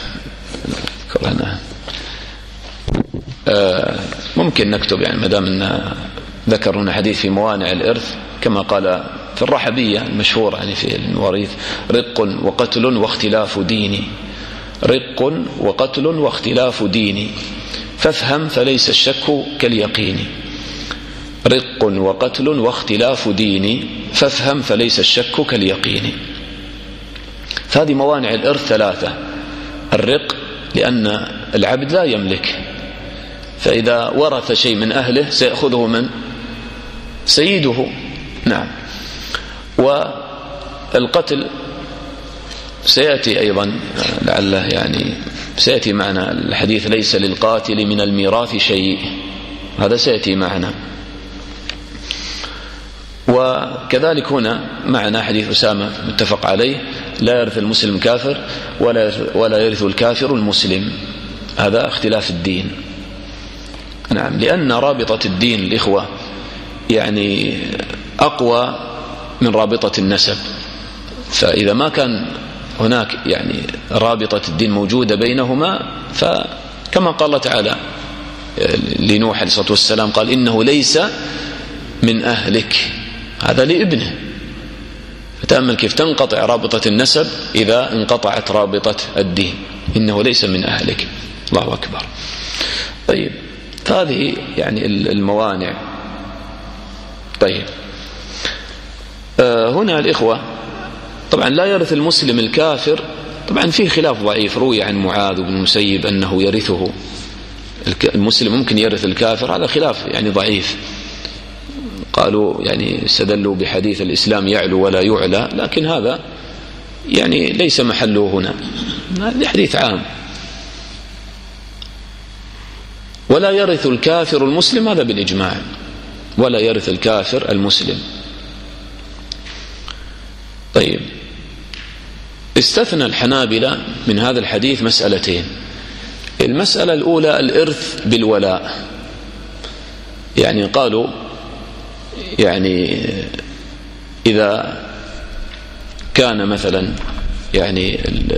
ممكن نكتب يعني مدام أن ذكر هنا حديث في موانع الإرث كما قال في الرحبية المشهور يعني في المواريث: رق وقتل واختلاف ديني، رق وقتل واختلاف ديني، فافهم فليس الشك كاليقين. رق وقتل واختلاف ديني، فافهم فليس الشك كاليقين. فهذه موانع الإرث ثلاثة. الرق لأن العبد لا يملك، فإذا ورث شيء من أهله سيأخذه من سيده. نعم. والقتل سيأتي أيضا لعله يعني سيأتي معنا الحديث: ليس للقاتل من الميراث شيء، هذا سيأتي معنا. وكذلك هنا معنا حديث أسامة متفق عليه: لا يرث المسلم كافر ولا ولا يرث الكافر المسلم. هذا اختلاف الدين. نعم. لأن رابطة الدين الإخوة يعني أقوى من رابطة النسب، فإذا ما كان هناك يعني رابطة الدين موجودة بينهما، فكما قال الله تعالى لنوح عليه الصلاة والسلام قال: إنه ليس من أهلك، هذا لابنه. فتأمل كيف تنقطع رابطة النسب إذا انقطعت رابطة الدين. إنه ليس من أهلك. الله أكبر. طيب هذه يعني الموانع. طيب آه هنا الإخوة طبعا لا يرث المسلم الكافر، طبعا فيه خلاف ضعيف. روي عن معاذ بن المسيب أنه يرثه المسلم، ممكن يرث الكافر، هذا خلاف يعني ضعيف. قالوا يعني استدلوا بحديث الإسلام يعلو ولا يعلى، لكن هذا يعني ليس محله هنا، هذا حديث عام. ولا يرث الكافر المسلم، هذا بالإجماع، ولا يرث الكافر المسلم. طيب استثنى الحنابلة من هذا الحديث مسألتين. المسألة الأولى الإرث بالولاء، يعني قالوا يعني إذا كان مثلا يعني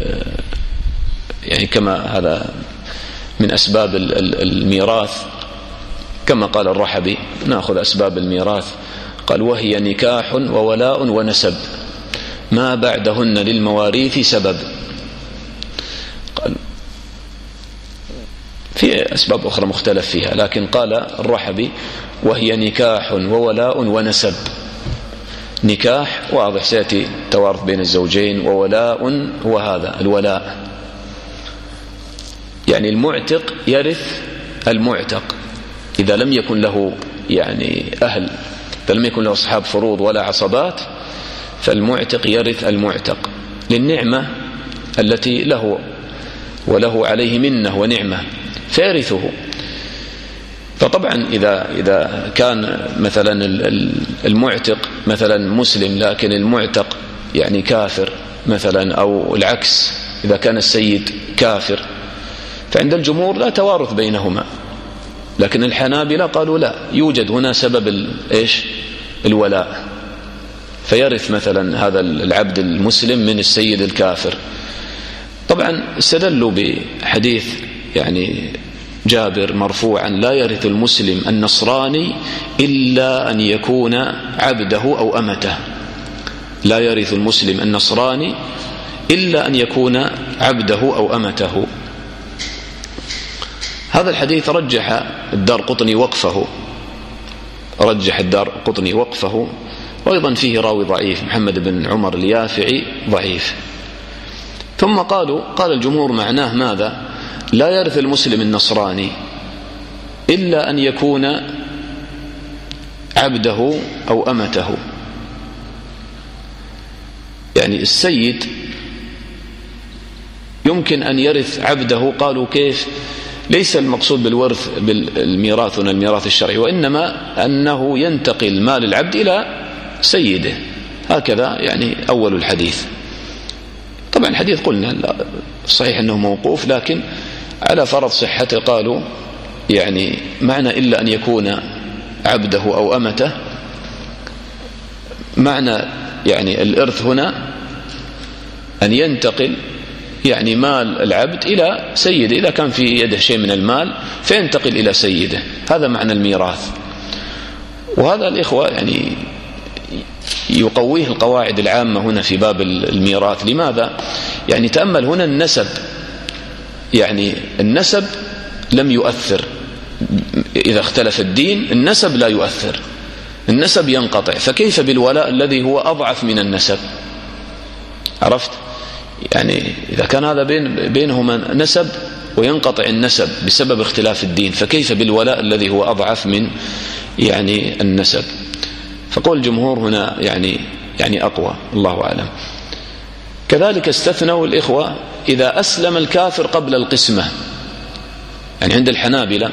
يعني كما هذا من أسباب الميراث كما قال الرحبي، نأخذ أسباب الميراث، قال: وهي نكاح وولاء ونسب ما بعدهن للمواريث سبب. قال في أسباب أخرى مختلف فيها، لكن قال الرحبي: وهي نكاح وولاء ونسب. نكاح واضح سيأتي توارث بين الزوجين، وولاء هو هذا الولاء، يعني المعتق يرث المعتق إذا لم يكن له يعني أهل، إذا لم يكن له أصحاب فروض ولا عصبات، فالمعتق يرث المعتق للنعمة التي له وله عليه منة ونعمة فيرثه. فطبعا إذا إذا كان مثلا المعتق مثلا مسلم لكن المعتق يعني كافر مثلا، أو العكس إذا كان السيد كافر، فعند الجمهور لا توارث بينهما، لكن الحنابلة قالوا لا، يوجد هنا سبب إيش الولاء، فيرث مثلا هذا العبد المسلم من السيد الكافر. طبعا استدلوا بحديث يعني جابر مرفوعا: لا يرث المسلم النصراني إلا أن يكون عبده أو أمته. لا يرث المسلم النصراني إلا أن يكون عبده أو أمته. هذا الحديث رجح الدارقطني وقفه رجح الدارقطني وقفه وأيضا فيه راوي ضعيف، محمد بن عمر اليافعي ضعيف. ثم قالوا قال الجمهور معناه ماذا؟ لا يرث المسلم النصراني إلا أن يكون عبده أو أمته. يعني السيد يمكن أن يرث عبده. قالوا كيف؟ ليس المقصود بالورث بالميراث هنا الميراث الشرعي، وإنما أنه ينتقل مال العبد إلى سيده، هكذا يعني أول الحديث. طبعا الحديث قلنا صحيح أنه موقوف، لكن على فرض صحته قالوا يعني معنى إلا أن يكون عبده أو أمته، معنى يعني الإرث هنا أن ينتقل يعني مال العبد إلى سيده، إذا كان في يده شيء من المال فينتقل إلى سيده، هذا معنى الميراث. وهذا الإخوة يعني يقويه القواعد العامة هنا في باب الميراث. لماذا؟ يعني تأمل هنا النسب، يعني النسب لم يؤثر. إذا اختلف الدين النسب لا يؤثر، النسب ينقطع، فكيف بالولاء الذي هو أضعف من النسب؟ عرفت؟ يعني إذا كان هذا بين بينهما نسب وينقطع النسب بسبب اختلاف الدين، فكيف بالولاء الذي هو أضعف من يعني النسب؟ فقول الجمهور هنا يعني يعني أقوى، الله أعلم. كذلك استثنوا الإخوة إذا أسلم الكافر قبل القسمة. يعني عند الحنابلة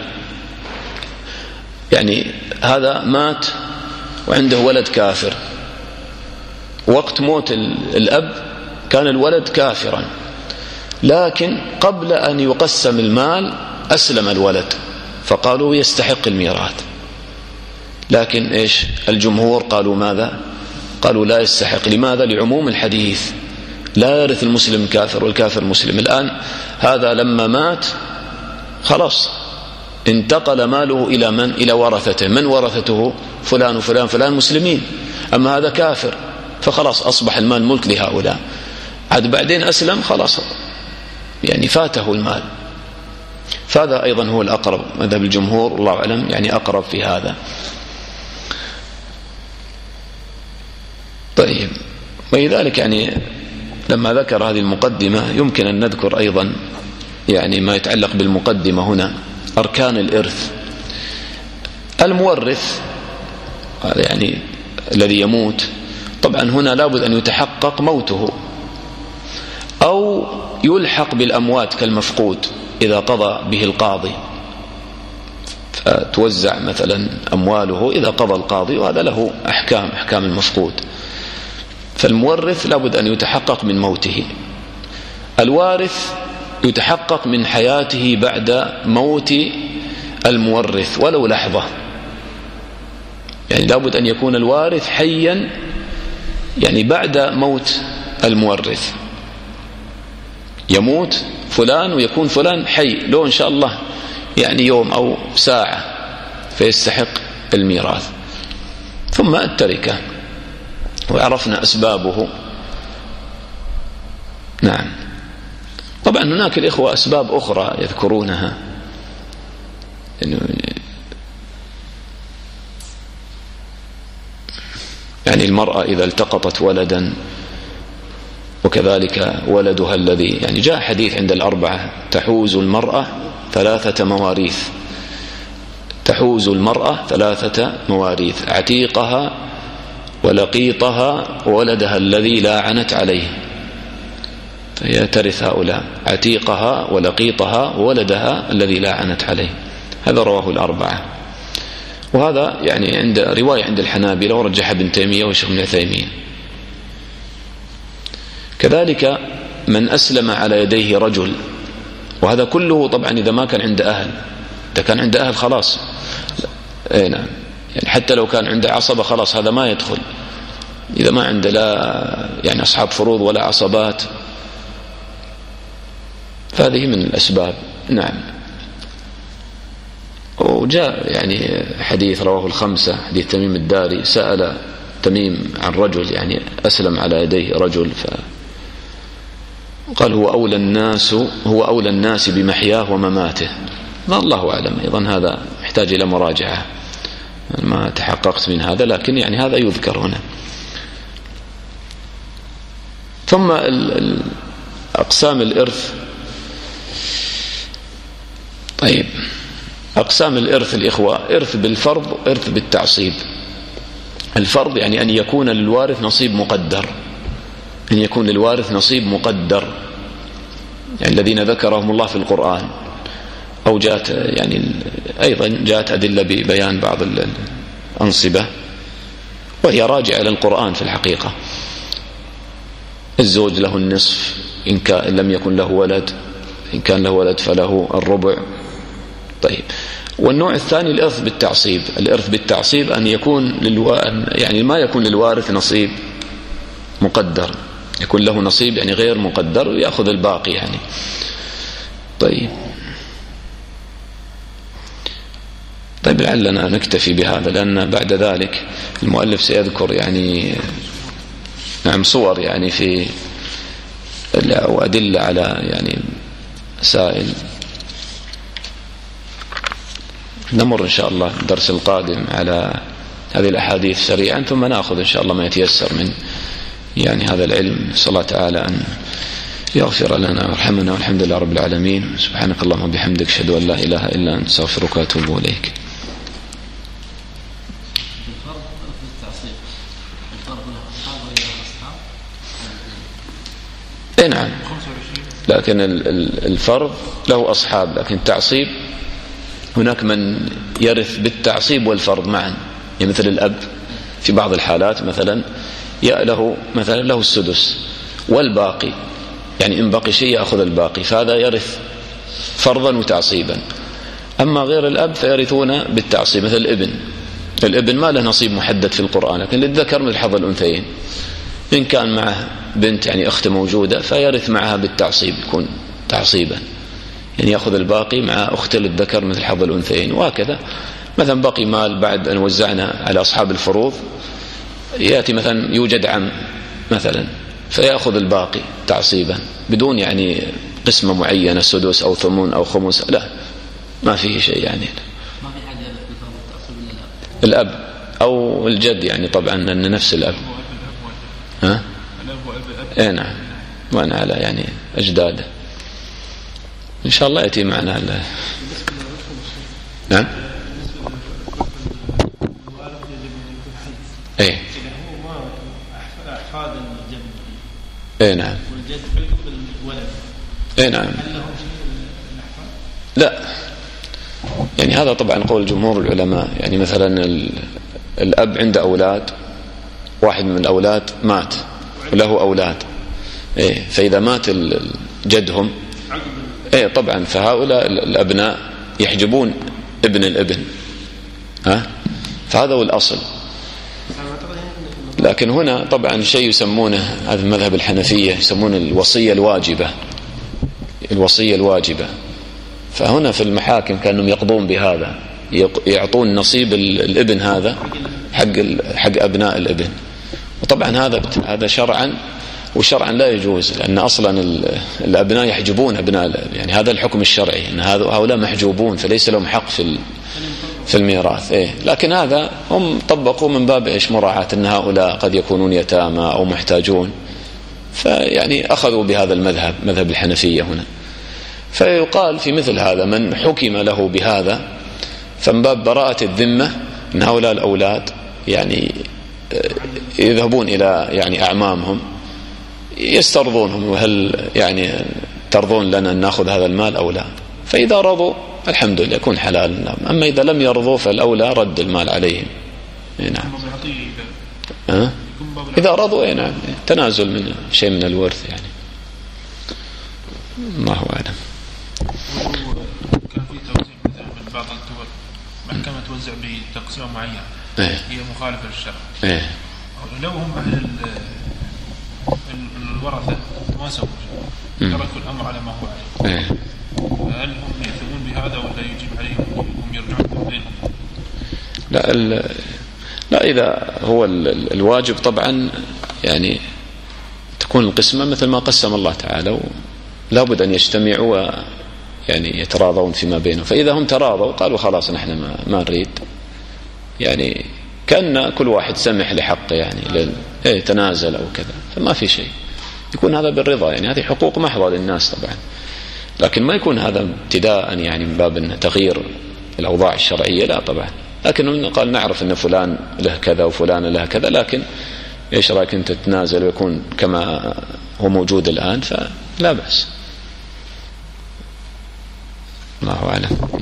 يعني هذا مات وعنده ولد كافر، وقت موت الأب كان الولد كافرا، لكن قبل أن يقسم المال أسلم الولد، فقالوا يستحق الميراث. لكن إيش الجمهور قالوا ماذا؟ قالوا لا يستحق. لماذا؟ لعموم الحديث: لا يرث المسلم كافر والكافر مسلم. الآن هذا لما مات خلاص انتقل ماله إلى من؟ إلى ورثته. من ورثته؟ فلان وفلان فلان مسلمين. أما هذا كافر فخلاص أصبح المال ملك لهؤلاء. عاد بعدين أسلم خلاص يعني فاته المال. فهذا أيضا هو الأقرب، مذهب الجمهور الله أعلم يعني أقرب في هذا. طيب، ولذلك يعني لما ذكر هذه المقدمة يمكن أن نذكر أيضا يعني ما يتعلق بالمقدمة هنا، أركان الإرث. المورث يعني الذي يموت، طبعا هنا لابد أن يتحقق موته أو يلحق بالأموات كالمفقود إذا قضى به القاضي، فتوزع مثلا أمواله إذا قضى القاضي، وهذا له أحكام أحكام المفقود. فالمورث لابد أن يتحقق من موته. الوارث يتحقق من حياته بعد موت المورث ولو لحظة، يعني لابد أن يكون الوارث حيا يعني بعد موت المورث. يموت فلان ويكون فلان حي، لو إن شاء الله يعني يوم أو ساعة، فيستحق الميراث. ثم التركة، وعرفنا أسبابه. نعم، طبعا هناك الإخوة أسباب أخرى يذكرونها، يعني المرأة إذا التقطت ولدا، وكذلك ولدها الذي يعني جاء حديث عند الأربعة: تحوز المرأة ثلاثة مواريث، تحوز المرأة ثلاثة مواريث: عتيقها ولقيطها وولدها الذي لاعنت عليه. فهي ترث هؤلاء: عتيقها ولقيطها وولدها الذي لاعنت عليه. هذا رواه الأربعة، وهذا يعني عند رواية عند الحنابلة ورجح ابن تيمية والشيخ ابن عثيمين. كذلك من أسلم على يديه رجل، وهذا كله طبعا إذا ما كان عند أهل، إذا كان عنده أهل خلاص. اي نعم، يعني حتى لو كان عنده عصبة خلاص هذا ما يدخل. إذا ما عنده لا يعني أصحاب فروض ولا عصبات فهذه من الأسباب. نعم. وجاء يعني حديث رواه الخمسة، حديث تميم الداري، سأل تميم عن رجل يعني أسلم على يديه رجل، فقال هو أولى الناس هو أولى الناس بمحياه ومماته. الله أعلم، أيضا هذا يحتاج إلى مراجعة، ما تحققت من هذا، لكن يعني هذا يذكر هنا. ثم أقسام الإرث. طيب، أقسام الإرث الإخوة: إرث بالفرض، إرث بالتعصيب. الفرض يعني أن يكون للوارث نصيب مقدر، أن يكون للوارث نصيب مقدر، يعني الذين ذكرهم الله في القرآن، أو جاءت يعني أيضا جاءت أدلة ببيان بعض الأنصبة، وهي راجعة إلى القرآن في الحقيقة. الزوج له النصف إن كان لم يكن له ولد، إن كان له ولد فله الربع. طيب، والنوع الثاني الإرث بالتعصيب. الإرث بالتعصيب أن يكون للو... يعني ما يكون للوارث نصيب مقدر، يكون له نصيب يعني غير مقدر ويأخذ الباقي يعني. طيب طيب لعلنا نكتفي بهذا، لأن بعد ذلك المؤلف سيذكر يعني نعم صور يعني في وأدلة على يعني مسائل. نمر إن شاء الله الدرس القادم على هذه الأحاديث سريعا، ثم نأخذ إن شاء الله ما يتيسر من يعني هذا العلم. صلى الله تعالى أن يغفر لنا ويرحمنا، والحمد لله رب العالمين. سبحانك اللهم وبحمدك، أشهد أن لا إله إلا أنت، أستغفرك وأتوب إليك. اي نعم، لكن الفرض له أصحاب، لكن التعصيب هناك من يرث بالتعصيب والفرض معا، يعني مثل الأب في بعض الحالات مثلا له مثلا له السدس والباقي، يعني إن بقي شيء يأخذ الباقي، فهذا يرث فرضا وتعصيبا. أما غير الأب فيرثون بالتعصيب، مثل الابن. الابن ما له نصيب محدد في القرآن، لكن للذكر مثل حظ الأنثيين. إن كان معه بنت يعني أخت موجودة فيرث معها بالتعصيب، يكون تعصيبا، يعني يأخذ الباقي مع أخت للذكر مثل حظ الأنثيين. وهكذا مثلا بقي مال بعد أن وزعنا على أصحاب الفروض، يأتي مثلا يوجد عم مثلا فيأخذ الباقي تعصيبا بدون يعني قسمة معينة، سدس أو ثمن أو خمس، لا ما فيه شيء يعني. ما في حاجة بالتعصيب إلا الأب أو الجد، يعني طبعا أن نفس الأب. ها؟ اي نعم، وأنا على يعني أجداده إن شاء الله يأتي معنا ال... نعم. ايه ايه نعم. ايه نعم. لا يعني هذا طبعا قول جمهور العلماء، يعني مثلا الأب عنده أولاد، واحد من الأولاد مات وله أولاد، إيه فإذا مات جدهم إيه طبعا فهؤلاء الأبناء يحجبون ابن الابن، ها فهذا هو الأصل. لكن هنا طبعا شيء يسمونه، هذا المذهب الحنفية يسمونه الوصية الواجبة، الوصية الواجبة. فهنا في المحاكم كانوا يقضون بهذا، يعطون نصيب الابن هذا حق حق أبناء الابن. وطبعا هذا هذا شرعا، وشرعا لا يجوز، لأن أصلا الأبناء يحجبون أبناء، يعني هذا الحكم الشرعي أن هؤلاء محجوبون فليس لهم حق في في الميراث. إيه لكن هذا هم طبقوا من باب إيش؟ مراعاة أن هؤلاء قد يكونون يتامى أو محتاجون، فيعني أخذوا بهذا المذهب، مذهب الحنفية هنا. فيقال في مثل هذا من حكم له بهذا فمن باب براءة الذمة من هؤلاء الأولاد، يعني يذهبون إلى يعني أعمامهم يسترضونهم، وهل يعني ترضون لنا أن نأخذ هذا المال أو لا؟ فإذا رضوا الحمد لله يكون حلال، أما إذا لم يرضوا فالأولى رد المال عليهم. نعم. أه؟ إذا رضوا نعم تنازل من شيء من الورث يعني. الله أعلم. كان في توزيع من بعض محكمة توزع بتقسيمة معينة إيه. هي مخالفة للشرع، إيه. لو هم أهل الورثة ما سووا تركوا الأمر على ما هو عليه، إيه. هل هم يأثمون بهذا ولا يجب عليهم هم يرجعون بينهم؟ لا ال... لا إذا هو ال... الواجب طبعا يعني تكون القسمة مثل ما قسم الله تعالى، ولا بد أن يجتمعوا يعني يتراضون فيما بينهم. فإذا هم تراضوا قالوا خلاص نحن ما, ما نريد، يعني كأن كل واحد سمح لحقه يعني لل... إيه تنازل أو كذا، فما في شيء، يكون هذا بالرضا. يعني هذه حقوق محضة للناس طبعا، لكن ما يكون هذا ابتداء يعني من باب تغيير الأوضاع الشرعية، لا طبعا. لكن قال نعرف أن فلان له كذا وفلان له كذا، لكن إيش رأيك أنت تتنازل ويكون كما هو موجود الآن، فلا بأس. الله أعلم.